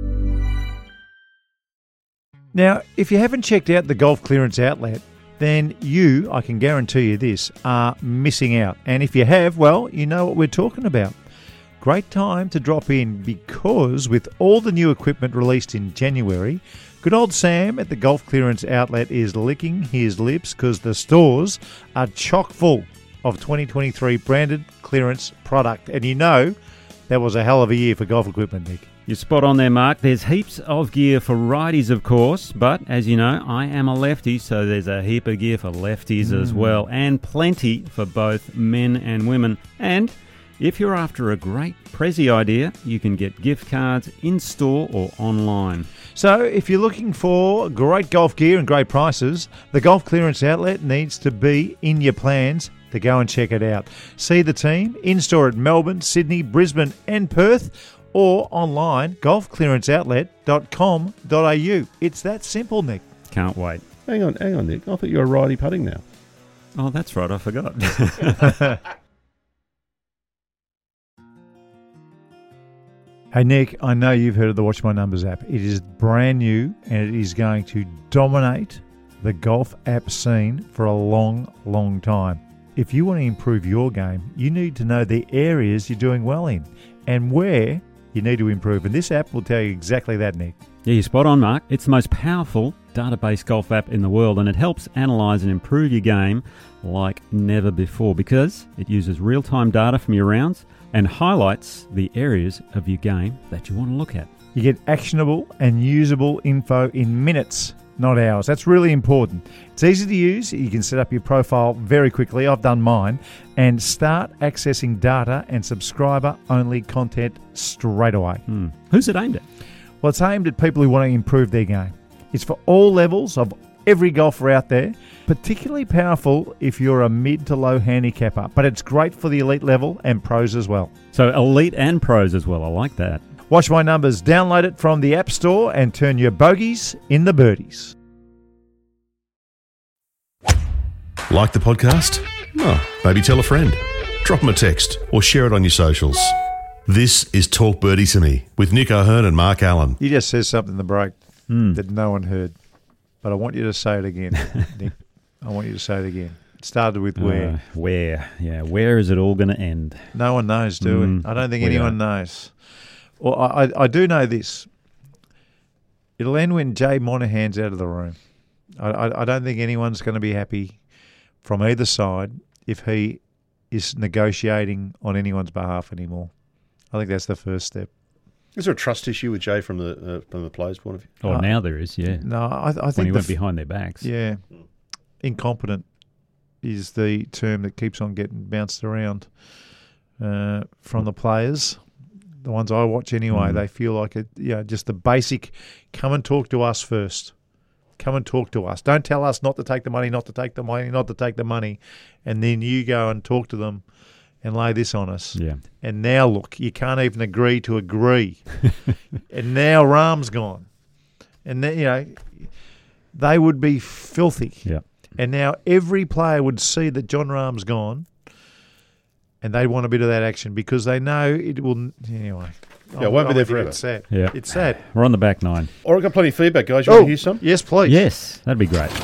Now, if you haven't checked out the Golf Clearance Outlet, then you, I can guarantee you this, are missing out. And if you have, well, you know what we're talking about. Great time to drop in because with all the new equipment released in January, good old Sam at the Golf Clearance Outlet is licking his lips because the stores are chock full of 2023 branded clearance product. And you know that was a hell of a year for golf equipment, Nick. You're spot on there, Mark. There's heaps of gear for righties, of course, but as you know, I am a lefty, so there's a heap of gear for lefties as well, and plenty for both men and women. And if you're after a great Prezi idea, you can get gift cards in-store or online. So if you're looking for great golf gear and great prices, the Golf Clearance Outlet needs to be in your plans to go and check it out. See the team in-store at Melbourne, Sydney, Brisbane and Perth, or online, golfclearanceoutlet.com.au. It's that simple, Nick. Can't wait. Hang on, Nick. I thought you were righty putting now. Oh, that's right, I forgot. Hey, Nick, I know you've heard of the Watch My Numbers app. It is brand new and it is going to dominate the golf app scene for a long, long time. If you want to improve your game, you need to know the areas you're doing well in and where you need to improve. And this app will tell you exactly that, Nick. Yeah, you're spot on, Mark. It's the most powerful database golf app in the world, and it helps analyse and improve your game like never before because it uses real-time data from your rounds and highlights the areas of your game that you want to look at. You get actionable and usable info in minutes, not hours. That's really important. It's easy to use. You can set up your profile very quickly. I've done mine. And start accessing data and subscriber-only content straight away. Who's it aimed at? Well, it's aimed at people who want to improve their game. It's for all levels of every golfer out there, particularly powerful if you're a mid to low handicapper, but it's great for the elite level and pros as well. So elite and pros as well. I like that. Watch My Numbers. Download it from the App Store and turn your bogeys into birdies. Like the podcast? Oh, maybe tell a friend. Drop them a text or share it on your socials. This is Talk Birdie to Me with Nick O'Hearn and Mark Allen. You just said something in the break that no one heard, but I want you to say it again, Nick. I want you to say it again. It started with where. Where? Yeah, where is it all going to end? No one knows, do we? I don't think we anyone knows. Well, I do know this. It'll end when Jay Monahan's out of the room. I don't think anyone's going to be happy from either side if he is negotiating on anyone's behalf anymore. I think that's the first step. Is there a trust issue with Jay from the players' point of view? Oh, now there is, yeah. No, I When think he went behind their backs. Yeah, incompetent is the term that keeps on getting bounced around from the players. The ones I watch anyway, they feel like just the basic. Come and talk to us first. Come and talk to us. Don't tell us not to take the money, not to take the money, not to take the money, and then you go and talk to them and lay this on us. Yeah. And now look, you can't even agree to agree. And now Rahm's gone, and then, they would be filthy. Yeah. And now every player would see that John Rahm's gone, and they want a bit of that action because they know it will. Anyway, Yeah, it won't be there forever. It's sad. Yeah. It's sad. We're on the back nine. Or I've got plenty of feedback, guys. You want to hear some? Yes, please. Yes, that'd be great.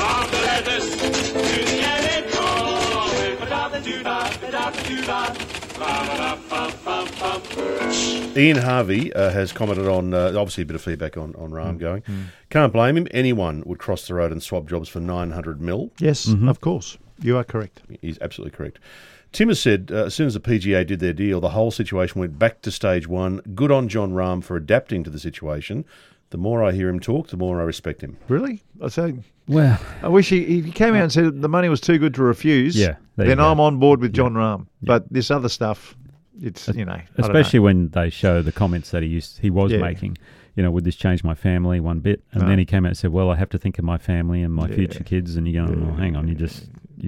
Ian Harvey has commented on, obviously a bit of feedback on Rahm going. Can't blame him. Anyone would cross the road and swap jobs for 900 mil. Yes, of course. You are correct. He's absolutely correct. Tim has said, as soon as the PGA did their deal, the whole situation went back to stage one. Good on John Rahm for adapting to the situation. The more I hear him talk, the more I respect him. Really? I say, Well, I wish he came out and said the money was too good to refuse. Yeah, there you then go. I'm on board with John Rahm. But this other stuff, it's I don't know. especially when they show the comments that he was Yeah. making. Would this change my family one bit? And then he came out and said, well, I have to think of my family and my future kids. And you're going, hang on, you just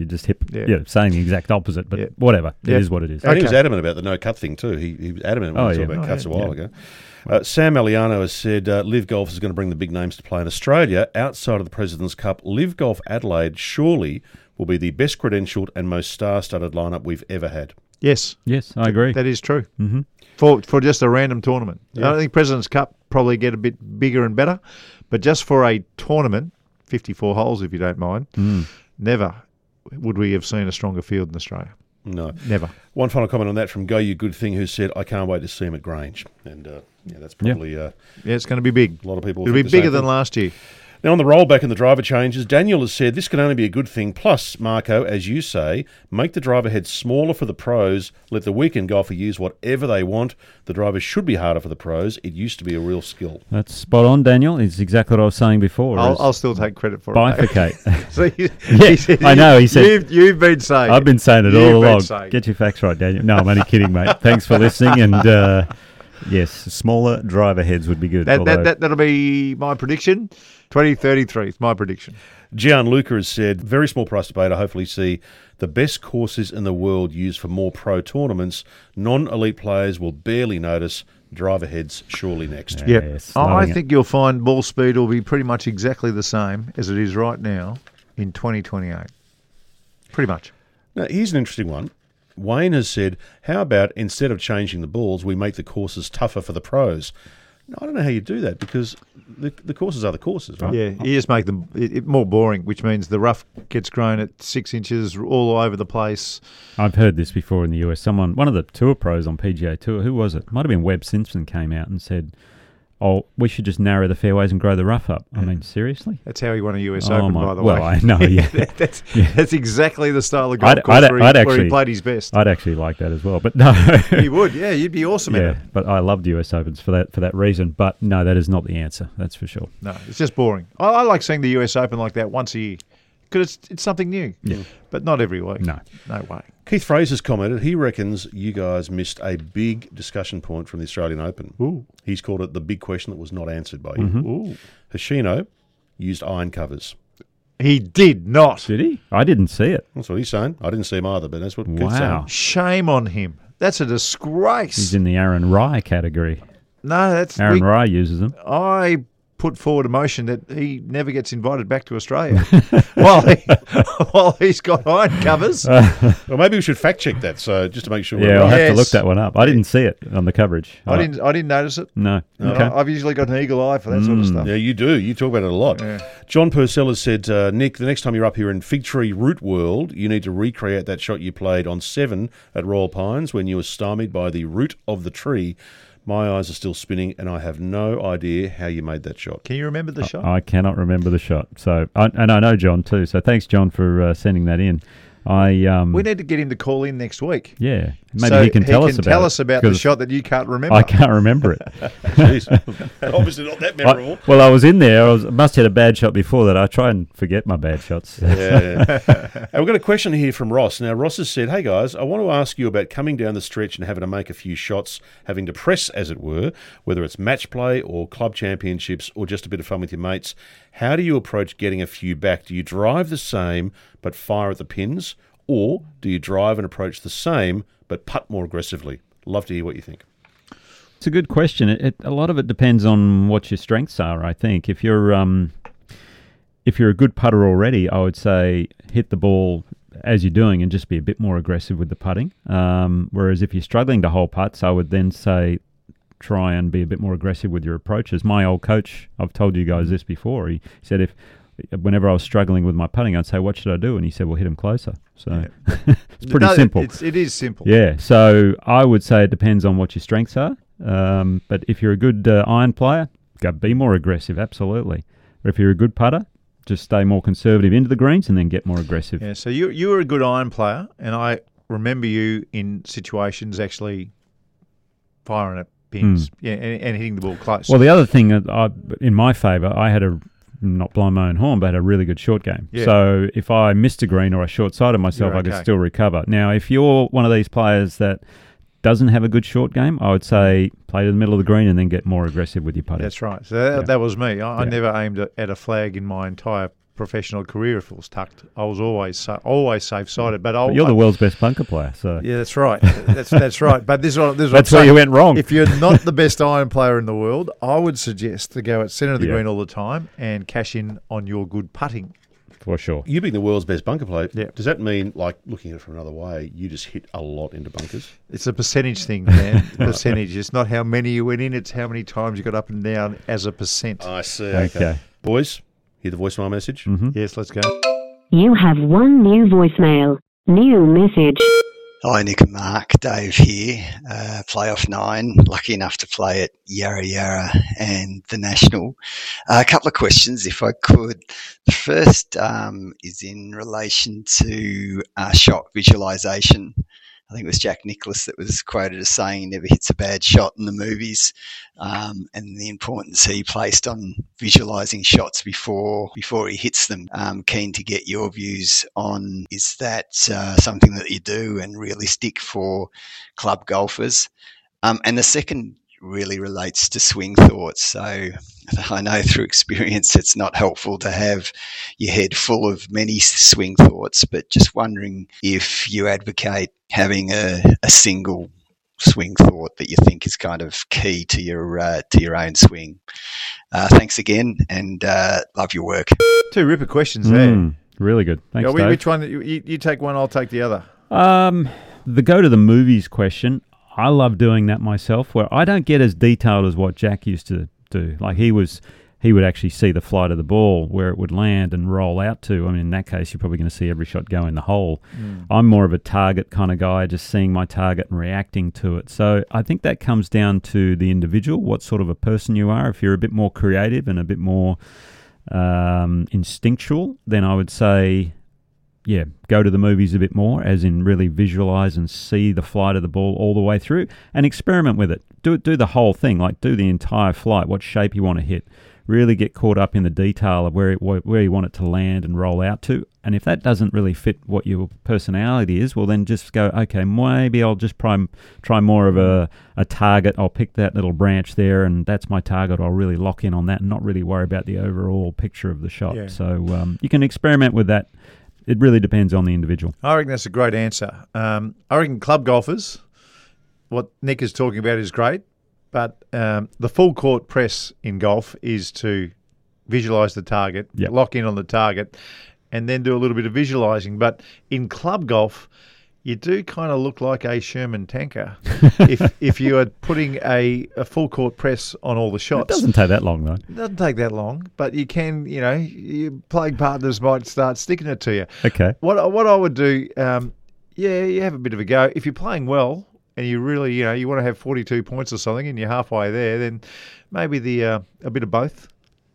saying the exact opposite. But whatever, it is what it is. And he was adamant about the no-cut thing too. He was adamant when he was talking about cuts a while ago. Sam Aliano has said Live Golf is going to bring the big names to play in Australia. Outside of the President's Cup, Live Golf Adelaide surely will be the best credentialed and most star-studded lineup we've ever had. Yes. Yes, I agree. That is true. Mm-hmm. For just a random tournament. I don't think President's Cup probably get a bit bigger and better, but just for a tournament, 54 holes if you don't mind, never would we have seen a stronger field in Australia. No. Never. One final comment on that from Go You Good Thing, who said, I can't wait to see him at Grange. And that's probably It's going to be big. a lot of people It'll think be the bigger same than thing. last year. Now, on the rollback and the driver changes, Daniel has said this can only be a good thing. Plus, Marco, as you say, make the driver head smaller for the pros. Let the weekend golfer use whatever they want. The drivers should be harder for the pros. It used to be a real skill. That's spot on, Daniel. It's exactly what I was saying before. I'll still take credit for it. Bifurcate. So Yeah, said, I know, he said- You've been saying I've been saying it You've all been along. saying Get your facts right, Daniel. No, I'm only kidding, mate. Thanks for listening. And yes, smaller driver heads would be good. That'll be my prediction. 2033 is my prediction. Gianluca has said, very small price to pay to hopefully see the best courses in the world used for more pro tournaments. Non-elite players will barely notice. Driver heads surely next. Yeah. Yep. Yes, I loving it. think you'll find ball speed will be pretty much exactly the same as it is right now in 2028. Pretty much. Now, here's an interesting one. Wayne has said, how about instead of changing the balls, we make the courses tougher for the pros? Now, I don't know how you do that because the courses are the courses, right? Yeah, you just make them more boring, which means the rough gets grown at 6 inches all over the place. I've heard this before in the US. One of the tour pros on PGA Tour, who was it? Might have been Webb Simpson, came out and said, oh, we should just narrow the fairways and grow the rough up. I mean, seriously? That's how he won a US Open, by the way. Well, I know, yeah. That's exactly the style of golf I'd course where he actually played his best. I'd actually like that as well, but no. You would, yeah. You'd be awesome at Yeah, it. but I loved US Opens for that reason. But no, that is not the answer. That's for sure. No, it's just boring. I like seeing the US Open like that once a year because it's something new. Yeah. But not every week. No. No way. Keith Fraser's commented, he reckons you guys missed a big discussion point from the Australian Open. Ooh. He's called it the big question that was not answered by you. Ooh. Hoshino used iron covers. He did not. Did he? I didn't see it. That's what he's saying. I didn't see him either, but that's what Keith's Wow. saying. Shame on him. That's a disgrace. He's in the Aaron Rye category. No, that's Aaron Rye uses them. I put forward a motion that he never gets invited back to Australia while he's got iron covers. Well, maybe we should fact check that, so just to make sure. Yeah, we're I'll right. have to Yes. look that one up. I didn't see it on the coverage. I didn't notice it. No. No, Okay. I've usually got an eagle eye for that sort of stuff. Yeah, you do. You talk about it a lot. Yeah. John Purcell has said, Nick, the next time you're up here in Fig Tree Root World, you need to recreate that shot you played on 7 at Royal Pines when you were stymied by the root of the tree. My eyes are still spinning, and I have no idea how you made that shot. Can you remember the shot? I cannot remember the shot. So, and I know John too. So thanks, John, for sending that in. We need to get him to call in next week. Yeah, maybe So he can tell us about it, the 'cause shot that you can't remember. I can't remember it. Jeez. Obviously not that memorable. Well, I was in there. I must have had a bad shot before that. I try and forget my bad shots. Yeah. And we've got a question here from Ross. Now, Ross has said, hey, guys, I want to ask you about coming down the stretch and having to make a few shots, having to press, as it were, whether it's match play or club championships or just a bit of fun with your mates. How do you approach getting a few back? Do you drive the same but fire at the pins? Or do you drive and approach the same but putt more aggressively? Love to hear what you think. It's a good question. A lot of it depends on what your strengths are, I think. If you're a good putter already, I would say hit the ball as you're doing and just be a bit more aggressive with the putting. Whereas if you're struggling to hole putts, I would then say try and be a bit more aggressive with your approaches. My old coach, I've told you guys this before, he said whenever I was struggling with my putting, I'd say, what should I do? And he said, well, hit them closer. So it's pretty simple. It is simple. Yeah, so I would say it depends on what your strengths are. But if you're a good iron player, go be more aggressive, absolutely. Or if you're a good putter, just stay more conservative into the greens and then get more aggressive. Yeah, so you were a good iron player, and I remember you in situations actually firing at pins and hitting the ball close. Well, the other thing, in my favour, I had not blowing my own horn, but had a really good short game. Yeah. So if I missed a green or I short-sighted myself, I could still recover. Now, if you're one of these players that doesn't have a good short game, I would say play to the middle of the green and then get more aggressive with your putting. That's right. So that was me. I never aimed at a flag in my entire professional career if it was tucked. I was always safe-sided. But you're the world's best bunker player. So yeah, that's right. That's right. But this is that's where you went wrong. If you're not the best iron player in the world, I would suggest to go at centre of the green all the time and cash in on your good putting. For sure. You being the world's best bunker player, Yeah. does that mean, like, looking at it from another way, you just hit a lot into bunkers? It's a percentage thing, man. Percentage. It's not how many you went in, it's how many times you got up and down as a percent. I see. Okay. Boys, hear the voicemail message? Mm-hmm. Yes, let's go. You have one new voicemail. New message. Hi, Nick and Mark. Dave here. Playoff 9. Lucky enough to play at Yarra Yarra and the National. A couple of questions, if I could. The first is in relation to shot visualisation. I think it was Jack Nicklaus that was quoted as saying he never hits a bad shot in the movies, and the importance he placed on visualising shots before he hits them. Keen to get your views on, is that something that you do and realistic for club golfers? And the second really relates to swing thoughts. So I know through experience it's not helpful to have your head full of many swing thoughts, but just wondering if you advocate having a single swing thought that you think is kind of key to your own swing. Thanks again, and love your work. Two ripper questions there. Really good. Thanks, Dave. Which one? You take one, I'll take the other. The go to the movies question, I love doing that myself, where I don't get as detailed as what Jack used to do. Like he would actually see the flight of the ball, where it would land and roll out to. I mean, in that case, you're probably going to see every shot go in the hole. I'm more of a target kind of guy, just seeing my target and reacting to it. So I think that comes down to the individual, what sort of a person you are. If you're a bit more creative and a bit more instinctual, then I would say, yeah, go to the movies a bit more, as in really visualize and see the flight of the ball all the way through and experiment with it. Do the whole thing, like do the entire flight, what shape you want to hit. Really get caught up in the detail of where you want it to land and roll out to. And if that doesn't really fit what your personality is, well, then just go, okay, maybe I'll just try more of a target. I'll pick that little branch there, and that's my target. I'll really lock in on that and not really worry about the overall picture of the shot. Yeah. So you can experiment with that. It really depends on the individual. I reckon that's a great answer. I reckon club golfers, what Nick is talking about is great, but the full court press in golf is to visualise the target, lock in on the target, and then do a little bit of visualising. But in club golf, you do kind of look like a Sherman tanker if you are putting a full court press on all the shots. It doesn't take that long, though. It doesn't take that long, but you can, your playing partners might start sticking it to you. Okay. What I would do, you have a bit of a go. If you're playing well and you really, you want to have 42 points or something and you're halfway there, then maybe a bit of both.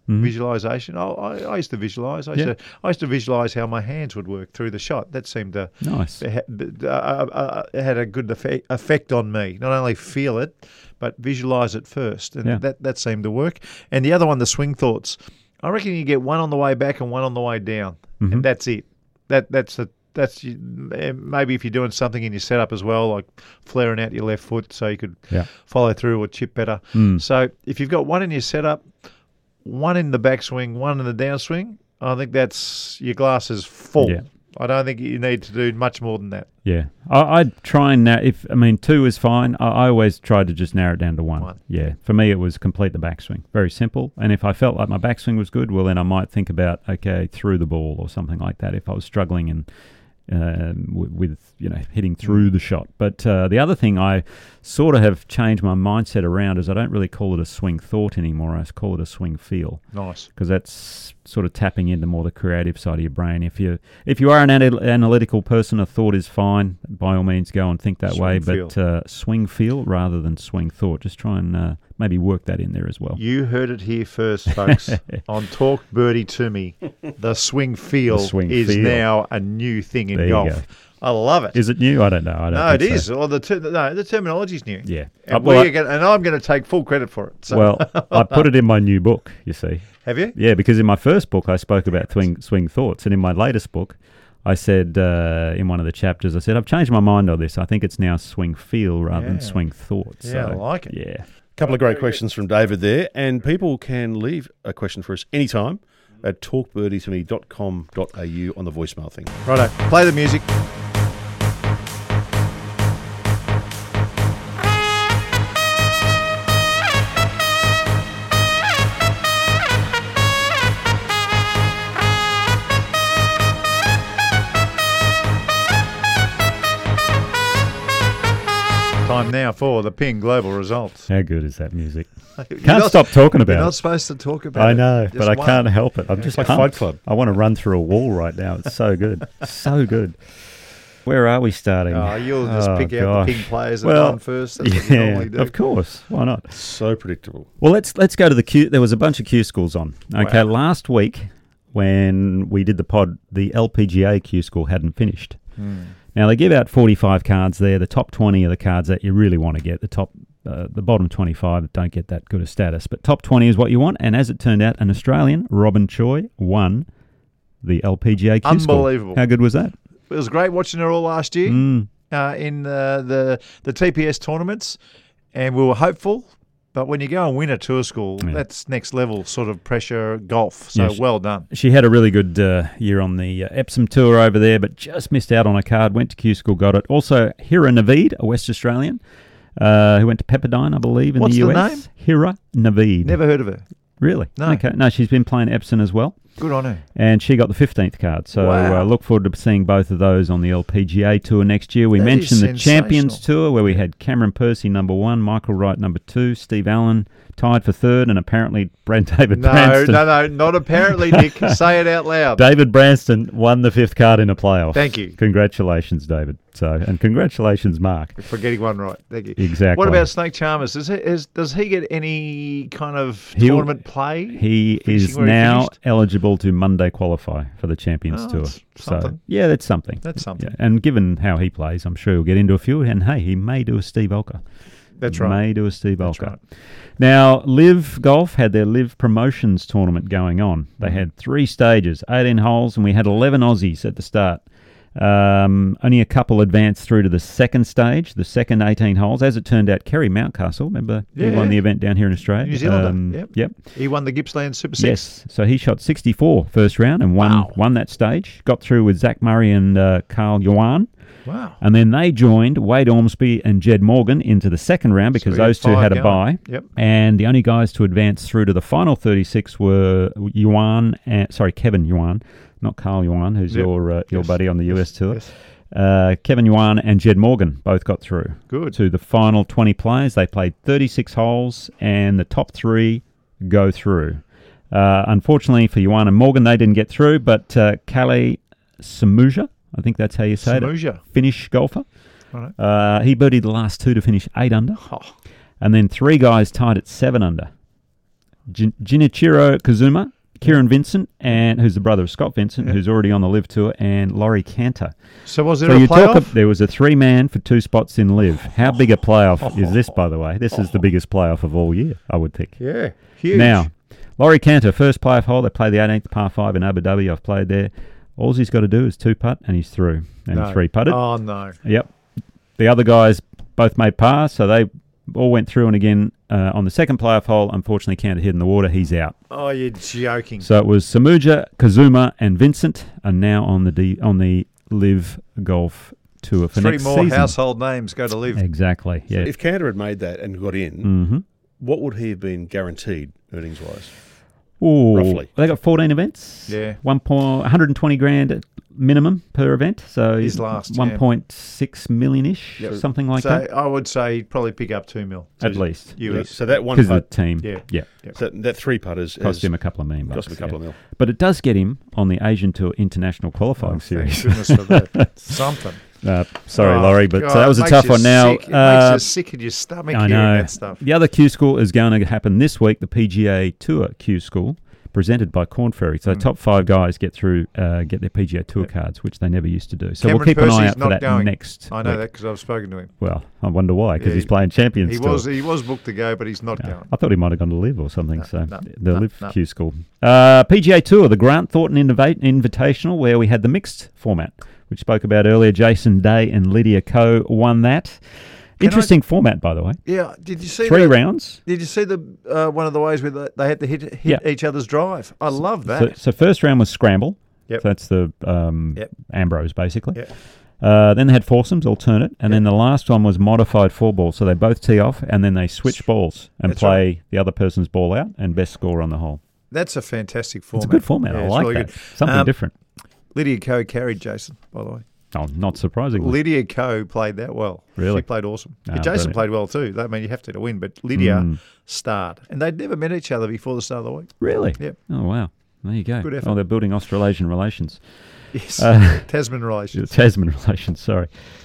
visualization. I used to visualize. I used to visualize how my hands would work through the shot. That seemed to Nice. it had a good effect on me. Not only feel it, but visualize it first, and that seemed to work. And the other one, the swing thoughts. I reckon you get one on the way back and one on the way down, and that's it. That's maybe if you're doing something in your setup as well, like flaring out your left foot so you could follow through or chip better. So if you've got one in your setup, one in the backswing, one in the downswing, I think that's your glass is full. Yeah. I don't think you need to do much more than that. Yeah, I'd try and two is fine. I always try to just narrow it down to one. Yeah, for me it was complete the backswing. Very simple. And if I felt like my backswing was good, well then I might think about through the ball or something like that. If I was struggling and with hitting through the shot. But the other thing I sort of have changed my mindset around is I don't really call it a swing thought anymore. I call it a swing feel. Nice. Because that's sort of tapping into more the creative side of your brain. If you are an analytical person, a thought is fine. By all means, go and think that way. But swing feel rather than swing thought. Just try and maybe work that in there as well. You heard it here first, folks. On Talk Birdie to Me, the swing feel is now a new thing in golf. I love it. Is it new? I don't know. No, it is. Well, the terminology's new. Yeah. And, I'm going to take full credit for it. So. Well, I put it in my new book, you see. Have you? Yeah, because in my first book, I spoke about swing thoughts. And in my latest book, I said, in one of the chapters, I said, I've changed my mind on this. I think it's now swing feel rather than swing thoughts. Yeah, I like it. Yeah. A couple of great questions from David there. And people can leave a question for us anytime at talkbirdie2me.com.au on the voicemail thing. Righto. Play the music. Time now for the Ping Global results. How good is that music? Can't stop talking about it. You're not supposed to talk about it. I know, but I can't help it. I'm just like pumped. Fight Club. I want to run through a wall right now. It's so good. So good. Where are we starting? You'll just pick out the Ping players that won first. That's what you normally do. Of course. Why not? So predictable. Well, let's go to the Q. There was a bunch of Q schools on. Okay, last week when we did the pod, the LPGA Q school hadn't finished. Now, they give out 45 cards there. The top 20 are the cards that you really want to get. The bottom 25 don't get that good a status. But top 20 is what you want. And as it turned out, an Australian, Robin Choi, won the LPGA Q school. Unbelievable. How good was that? It was great watching her all last year in the TPS tournaments. And we were hopeful. But when you go and win a tour school, that's next level sort of pressure golf. So well done. She had a really good year on the Epsom Tour over there, but just missed out on a card. Went to Q School, got it. Also, Hira Naveed, a West Australian, who went to Pepperdine, I believe, in the US. What's the name? Hira Naveed. Never heard of her. Really? No. Okay. No, she's been playing Epsom as well. Good on her. And she got the 15th card. So look forward to seeing both of those on the LPGA Tour next year. We mentioned the Champions Tour, where we had Cameron Percy number 1, Michael Wright number 2, Steve Allen tied for 3rd, and apparently David Branston. No, not apparently, Nick. Say it out loud. David Branston won the 5th card in a playoff. Thank you. Congratulations, David. And congratulations, Mark. For getting one right. Thank you. Exactly. What about Snake Chalmers? Does he get any kind of tournament play? He is now eligible to Monday qualify for the Champions Tour. So, that's something. That's something. Yeah. And given how he plays, I'm sure he'll get into a few. And, hey, he may do a Steve Alker. That's right. May do a Steve Alker. Right. Now, Live Golf had their Live Promotions tournament going on. They had 3 stages, 18 holes, and we had 11 Aussies at the start. Only a couple advanced through to the second stage, the second 18 holes. As it turned out, Kerry Mountcastle, remember, he won the event down here in Australia. New Zealander, yep. He won the Gippsland Super 6. Yes, so he shot 64 first round and won that stage. Got through with Zach Murray and Carl Yuan. Wow. And then they joined Wade Ormsby and Jed Morgan into the second round because those two had a bye. Yep. And the only guys to advance through to the final 36 were Kevin Yuan, not Carl Yuan, who's your buddy on the US Tour. Yes. Kevin Yuan and Jed Morgan both got through. Good. To the final 20 players. They played 36 holes, and the top 3 go through. Unfortunately for Yuan and Morgan, they didn't get through, but Kalle Samuja, I think that's how you say it. Finnish golfer. Right. He birdied the last 2 to finish 8 under. And then 3 guys tied at 7 under. Junichiro Kazuma, Kieran Vincent, and who's the brother of Scott Vincent, who's already on the Live Tour, and Laurie Cantor. So was there a playoff? There was a 3-man for 2 spots in Live. How big a playoff is this, by the way? This is the biggest playoff of all year, I would think. Yeah, huge. Now, Laurie Cantor, first playoff hole. They play the 18th par 5 in Abu Dhabi. I've played there. All he's got to do is 2-putt, and he's through. And he 3-putted. Oh, no. Yep. The other guys both made par, so they all went through, and again, on the second playoff hole, unfortunately, Cantor hit in the water. He's out. Oh, you're joking. So it was Samuja, Kazuma, and Vincent are now on the Live Golf Tour for next season. 3 more household names go to Live. Exactly, yeah. So if Cantor had made that and got in, what would he have been guaranteed earnings-wise? Ooh, roughly. They got 14 events. Yeah. 120 grand minimum per event. So His last 1.6 million-ish, something like that. So I would say he'd probably pick up 2 mil. At least. US. So that one Because of the putt, team. Yeah. so that 3-putters Cost him a couple of million bucks. cost him a couple of mil. But it does get him on the Asian Tour International Qualifying Thank Series. goodness for that. Something. Sorry, Laurie, but God, that was a makes tough you one. Now, sick. It makes you sick in your stomach I hearing know. that stuff. The other Q School is going to happen this week, the PGA Tour Q School, presented by Corn Ferry. So top 5 guys get through, get their PGA Tour cards, which they never used to do. So Cameron we'll keep an Percy's eye out for not that going. next I know week. that because I've spoken to him. Well, I wonder why, because Yeah, he's playing Champions He Tour. was booked to go, but he's not going. I thought he might have gone to Live or something. The Live no. Q School. PGA Tour, the Grant Thornton Invitational, where we had the mixed format, which spoke about earlier. Jason Day and Lydia Ko won that. Interesting format, by the way. Yeah, did you see 3 rounds. Did you see the one of the ways where they had to hit each other's drive? I love that. So first round was scramble. Yep. So that's the Ambrose, basically. Yep. Then they had foursomes, alternate, and then the last one was modified 4-ball. So they both tee off, and then they switch balls and That's play right. the other person's ball out, and best score on the hole. That's a fantastic format. It's a good format. Yeah, I it's like really that. good. Something different. Lydia Ko carried Jason, by the way. Oh, not surprisingly. Lydia Ko played that well. Really? She played awesome. Ah, Jason brilliant. played well too. I mean, you have to win, but Lydia starred. And they'd never met each other before the start of the week. Really? Yep. Oh, wow. There you go. Good effort. Oh, they're building Australasian relations. Yes. Tasman relations. Tasman relations, sorry.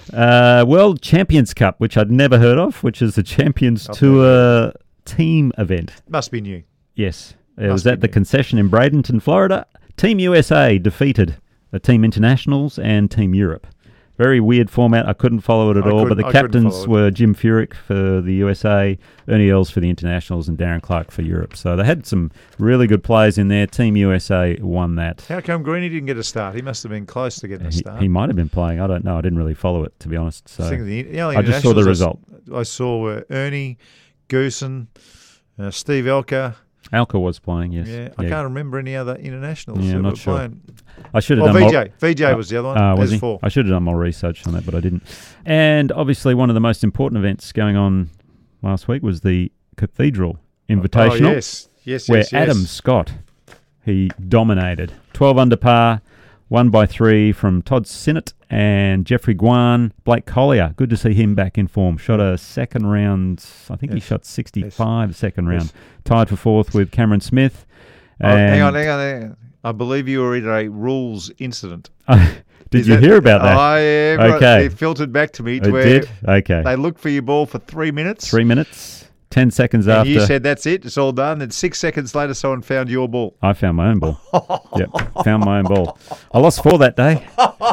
World Champions Cup, which I'd never heard of, which is the Champions Tour team event. Must be new. Yes. It was at the concession in Bradenton, Florida. Team USA defeated the Team Internationals and Team Europe. Very weird format. I couldn't follow it at all. But the captains were Jim Furyk for the USA, Ernie Els for the Internationals, and Darren Clark for Europe. So they had some really good players in there. Team USA won that. How come Greeny didn't get a start? He must have been close to getting a start. He might have been playing. I don't know. I didn't really follow it, to be honest. So I just saw the result. I saw Ernie, Goosen, Steve Elker. Alka was playing, yes. Yeah, I can't remember any other internationals Yeah, that I'm were not sure. playing. I should have Oh, done VJ. more. VJ was the other one. Was There's he? 4. I should have done more research on that, but I didn't. And obviously, one of the most important events going on last week was the Cathedral Invitational. Oh, yes. Where Adam Scott, he dominated. 12 under par, 1 by 3 from Todd Sinnott and Jeffrey Guan. Blake Collier, good to see him back in form. Shot a second round, I think he shot 65 second round. Tied for 4th with Cameron Smith. Hang on. I believe you were in a rules incident. Did you hear about that? Okay. It filtered back to me to where did? Okay. they looked for your ball for 3 minutes. 3 minutes, 10 seconds and after. you said, that's it, it's all done. Then 6 seconds later, someone found your ball. I found my own ball. Yep, found my own ball. I lost 4 that day.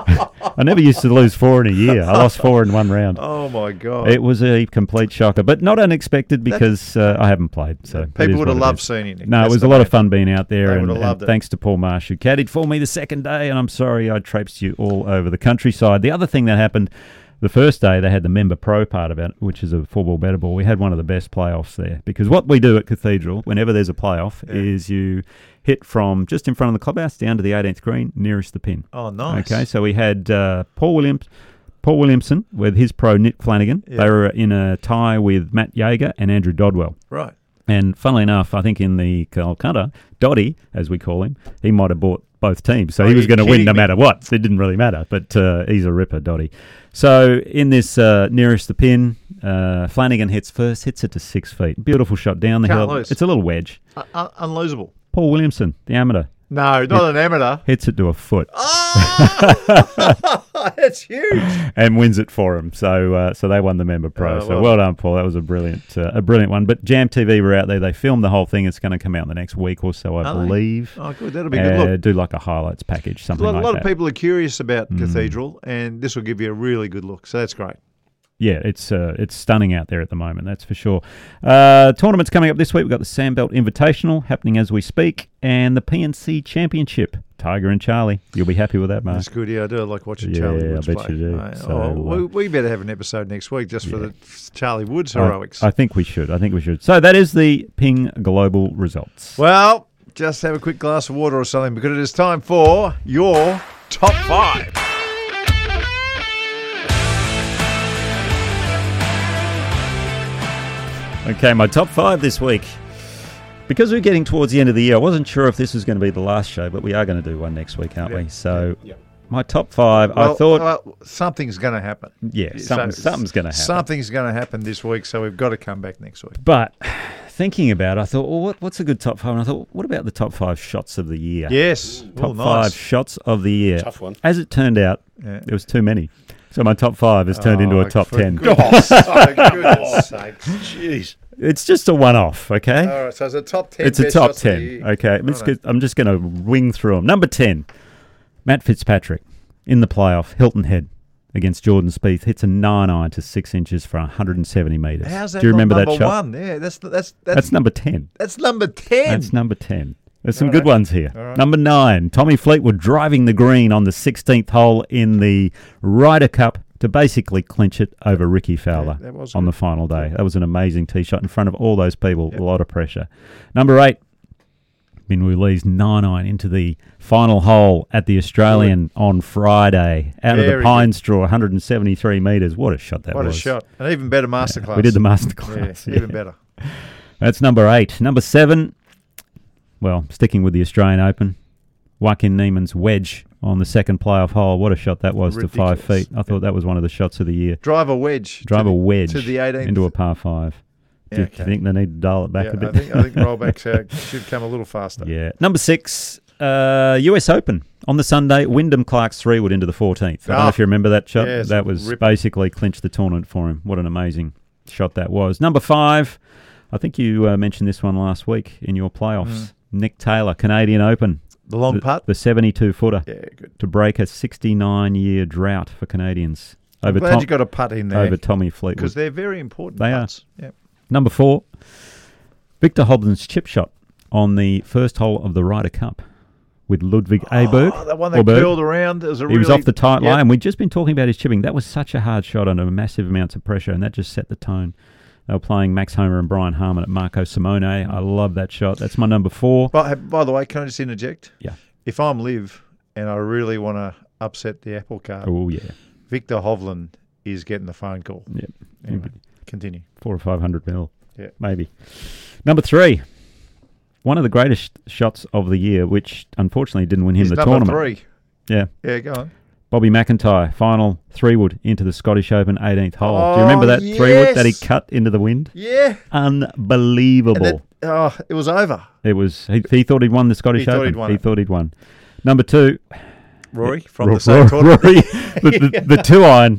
I never used to lose 4 in a year. I lost 4 in one round. Oh, my God. It was a complete shocker, but not unexpected because I haven't played. So people would have loved seeing you, Nick. No, it was a lot of fun being out there. They and would have loved it. Thanks to Paul Marsh, who caddied for me the second day, and I'm sorry I traipsed you all over the countryside. The other thing that happened, the first day they had the member pro part of it, which is a 4-ball better ball. We had one of the best playoffs there because what we do at Cathedral, whenever there's a playoff, is you hit from just in front of the clubhouse down to the 18th green nearest the pin. Oh, nice. Okay, so we had Paul Williamson with his pro Nick Flanagan. Yeah. They were in a tie with Matt Yeager and Andrew Dodwell. Right. And funnily enough, I think in the Calcutta, Dotty, as we call him, he might have bought both teams. So he was going to win no matter what. It didn't really matter, but he's a ripper, Dotty. So in this nearest the pin, Flanagan hits it to 6 feet. Beautiful shot down the Can't hill. lose. It's a little wedge. Unlosable. Paul Williamson, the amateur, No, not an amateur. Hits it to a foot. Oh, that's huge. And wins it for him. So they won the Member Pro. So well done, Paul. That was a brilliant one. But Jam TV were out there. They filmed the whole thing. It's going to come out in the next week or so, I believe. Oh, good. That'll be good. Look, do like a highlights package, something like that. A lot of people are curious about Cathedral, and this will give you a really good look. So that's great. Yeah, it's stunning out there at the moment, that's for sure. Tournaments coming up this week. We've got the Sandbelt Invitational happening as we speak, and the PNC Championship. Tiger and Charlie. You'll be happy with that, Mark. That's good, yeah. I do like watching Charlie Woods play. I bet you do. So, we better have an episode next week just for the Charlie Woods heroics. I think we should. So that is the Ping Global results. Well, just have a quick glass of water or something because it is time for your top 5. Okay, my top 5 this week. Because we're getting towards the end of the year, I wasn't sure if this was going to be the last show, but we are going to do one next week, aren't we? So my top 5, I thought... something's going to happen. Yeah, something's going to happen. Something's going to happen this week, so we've got to come back next week. But thinking about it, I thought, well, what's a good top 5? And I thought, what about the top 5 shots of the year? Yes. Top 5 shots of the year. Tough one. As it turned out, there was too many. So my top 5 has turned into a top 10. Goodness sakes. Jeez. It's just a one-off, okay? All right, so it's a top 10. It's a top 10, okay? I'm just going to wing through them. Number 10, Matt Fitzpatrick in the playoff, Hilton Head against Jordan Spieth. Hits a 9-iron to 6 inches for 170 metres. How's that? Do you remember that number shot? 1? Yeah, that's number 10. That's number 10. That's number 10. There's some good ones here. Right. Number 9, Tommy Fleetwood driving the green on the 16th hole in the Ryder Cup to basically clinch it over Ricky Fowler on the final day. That was an amazing tee shot in front of all those people. A lot of pressure. Number 8, Minwoo Lee's 9-iron into the final hole at the Australian on Friday. Out of the pine straw, 173 metres. What a shot that was. What a shot. An even better masterclass. We did the masterclass. Even better. That's number 8. Number 7, well, sticking with the Australian Open, Joaquin Niemann's wedge on the second playoff hole. What a shot that was. Ridiculous. To 5 feet. I thought that was one of the shots of the year. Drive a wedge to the 18th. Into a par 5. Do you think they need to dial it back a bit? I think rollbacks should come a little faster. Yeah. Number 6, US Open on the Sunday. Wyndham Clark's 3-wood into the 14th. I don't know if you remember that shot. Yes, that was basically clinched the tournament for him. What an amazing shot that was. Number 5, I think you mentioned this one last week in your playoffs. Nick Taylor, Canadian Open. The long putt? The 72-footer. Yeah, good. To break a 69-year drought for Canadians. I'm glad you got a putt in there. Over Tommy Fleetwood. Because they're very important putts. They are. Yep. Number 4, Victor Hovland's chip shot on the first hole of the Ryder Cup with Ludwig Aberg. Oh, that one that curled around. He was off the tight line. We'd just been talking about his chipping. That was such a hard shot under massive amounts of pressure, and that just set the tone. They were playing Max Homer and Brian Harman at Marco Simone. I love that shot. That's my number 4. By the way, can I just interject? Yeah. If I'm Liv and I really want to upset the apple cart, Victor Hovland is getting the phone call. Yeah. Anyway, continue. 400 or 500 mil. Yeah. Maybe. Number 3, one of the greatest shots of the year, which unfortunately didn't win him the tournament. Number 3. Yeah. Yeah, go on. Bobby McIntyre, final 3-wood into the Scottish Open 18th hole. Do you remember that 3-wood that he cut into the wind? Yeah. Unbelievable. It was over. It was. He thought he'd won the Scottish Open. He thought he'd won. Number 2, Rory from the same tournament. Rory, the 2-iron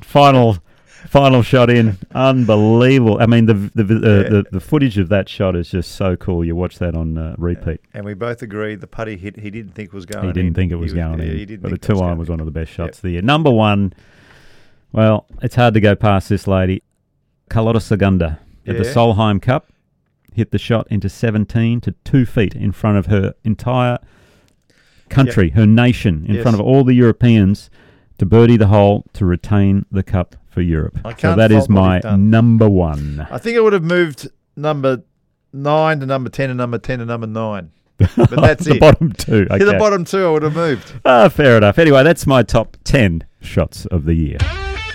final shot in. Unbelievable. I mean, the footage of that shot is just so cool. You watch that on repeat. And we both agreed the putt he hit, he didn't think was going in. He didn't think it was going in. He didn't but the think 2-iron was one of the best shots of the year. Number 1, well, it's hard to go past this lady. Carlota Segunda at the Solheim Cup. Hit the shot into 17 to 2 feet in front of her entire country, her nation, in front of all the Europeans to birdie the hole to retain the cup for Europe. So that is my number 1. I think I would have moved number 9 to number 10 and number 10 to number 9. But that's the bottom 2. Okay. The bottom 2 I would have moved. Fair enough. Anyway, that's my top 10 shots of the year.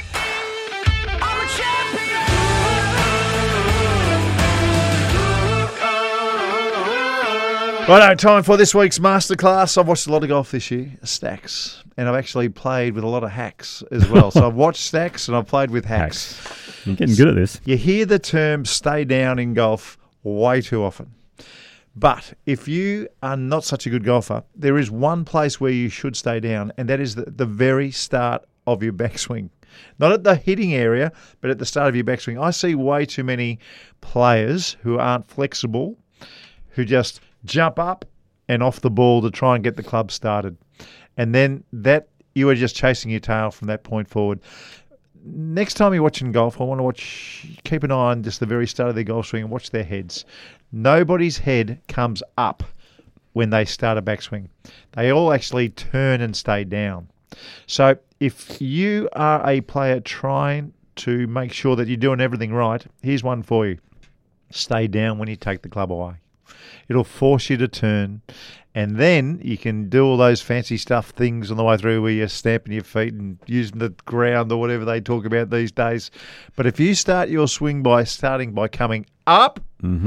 Righto, time for this week's masterclass. I've watched a lot of golf this year, stacks, and I've actually played with a lot of hacks as well. So I've watched stacks and I've played with hacks. You're getting good at this. You hear the term stay down in golf way too often. But if you are not such a good golfer, there is one place where you should stay down, and that is the very start of your backswing. Not at the hitting area, but at the start of your backswing. I see way too many players who aren't flexible, who just jump up and off the ball to try and get the club started. And then that you are just chasing your tail from that point forward. Next time you're watching golf, I want to keep an eye on just the very start of their golf swing and watch their heads. Nobody's head comes up when they start a backswing. They all actually turn and stay down. So if you are a player trying to make sure that you're doing everything right, here's one for you. Stay down when you take the club away. It'll force you to turn, and then you can do all those fancy stuff things on the way through where you're stamping your feet and using the ground or whatever they talk about these days. But if you start your swing by coming up,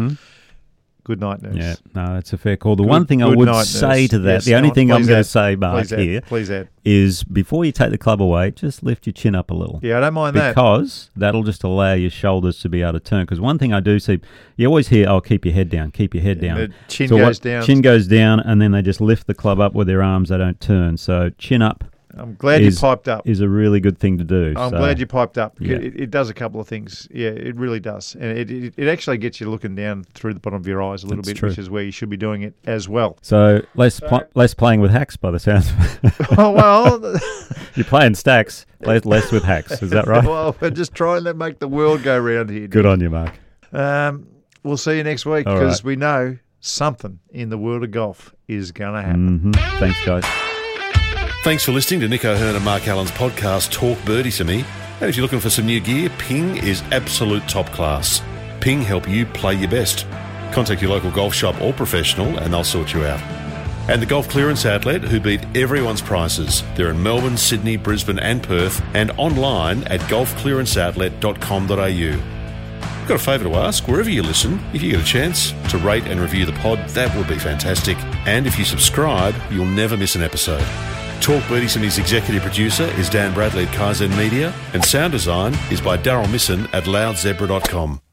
good night, nurse. Yeah, no, that's a fair call. The one thing I would say to that, the only thing I'm going to say, Mark, here, is before you take the club away, just lift your chin up a little. Yeah, I don't mind that. Because that'll just allow your shoulders to be able to turn. Because one thing I do see, you always hear, oh, keep your head down, keep your head down. The chin goes down. Chin goes down, and then they just lift the club up with their arms, they don't turn. So chin up. I'm glad you piped up. Is a really good thing to do. I'm glad you piped up. Yeah. It does a couple of things. Yeah, it really does. And it actually gets you looking down through the bottom of your eyes a little bit, which is where you should be doing it as well. So less playing with hacks by the sounds of it. Oh, well. You're playing stacks, less with hacks. Is that right? Well, we're just trying to make the world go round here. Good on you, Mark. We'll see you next week because we know something in the world of golf is going to happen. Thanks, guys. Thanks for listening to Nick O'Hearn and Mark Allen's podcast, Talk Birdie to Me. And if you're looking for some new gear, Ping is absolute top class. Ping help you play your best. Contact your local golf shop or professional and they'll sort you out. And the Golf Clearance Outlet, who beat everyone's prices. They're in Melbourne, Sydney, Brisbane and Perth, and online at golfclearanceoutlet.com.au. I've got a favour to ask. Wherever you listen, if you get a chance to rate and review the pod, that would be fantastic. And if you subscribe, you'll never miss an episode. Talk Birdie to Me's executive producer is Dan Bradley at Kaizen Media, and sound design is by Daryl Misson at loudzebra.com.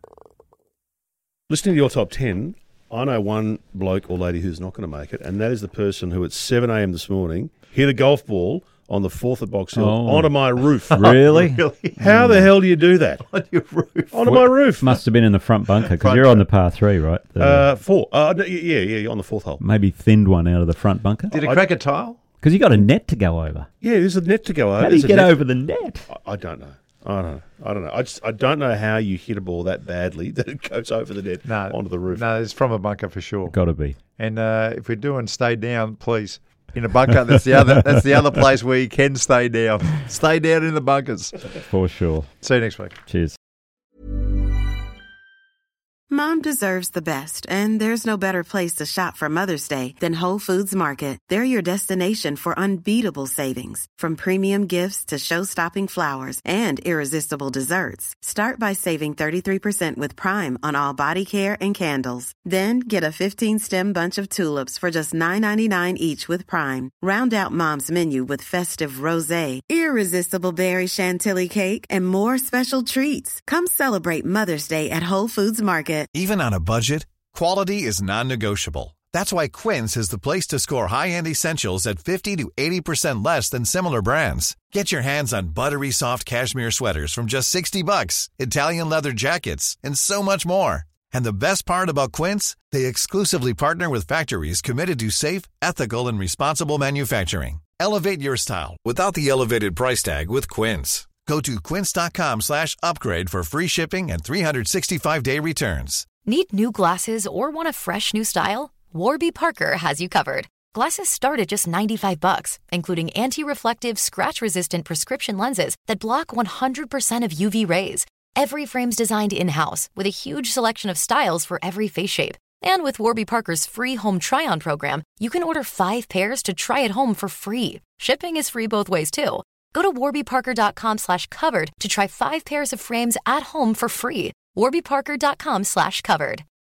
Listening to your top 10, I know one bloke or lady who's not going to make it, and that is the person who at 7 a.m. this morning hit a golf ball on the 4th at Box Hill onto my roof. Really? How the hell do you do that? On your roof. Onto my roof. Must have been in the front bunker because you're on the par 3, right? 4. Yeah, on the 4th hole. Maybe thinned one out of the front bunker. Did it crack a tile? Because you got a net to go over. Yeah, there's a net to go over. How do you get over the net? I don't know. I don't know. I don't know how you hit a ball that badly that it goes over the net onto the roof. No, it's from a bunker for sure. Got to be. And if we're doing stay down, please, in a bunker, that's the other place where you can stay down. Stay down in the bunkers. For sure. See you next week. Cheers. Mom deserves the best, and there's no better place to shop for Mother's Day than Whole Foods Market. They're your destination for unbeatable savings, from premium gifts to show-stopping flowers and irresistible desserts. Start by saving 33% with Prime on all body care and candles. Then get a 15-stem bunch of tulips for just $9.99 each with Prime. Round out Mom's menu with festive rosé, irresistible berry chantilly cake, and more special treats. Come celebrate Mother's Day at Whole Foods Market. Even on a budget, quality is non-negotiable. That's why Quince is the place to score high-end essentials at 50 to 80% less than similar brands. Get your hands on buttery soft cashmere sweaters from just $60, Italian leather jackets, and so much more. And the best part about Quince, they exclusively partner with factories committed to safe, ethical, and responsible manufacturing. Elevate your style without the elevated price tag with Quince. Go to quince.com/upgrade for free shipping and 365-day returns. Need new glasses or want a fresh new style? Warby Parker has you covered. Glasses start at just $95, including anti-reflective, scratch-resistant prescription lenses that block 100% of UV rays. Every frame's designed in-house with a huge selection of styles for every face shape. And with Warby Parker's free home try-on program, you can order 5 pairs to try at home for free. Shipping is free both ways, too. Go to warbyparker.com/covered to try 5 pairs of frames at home for free. warbyparker.com/covered.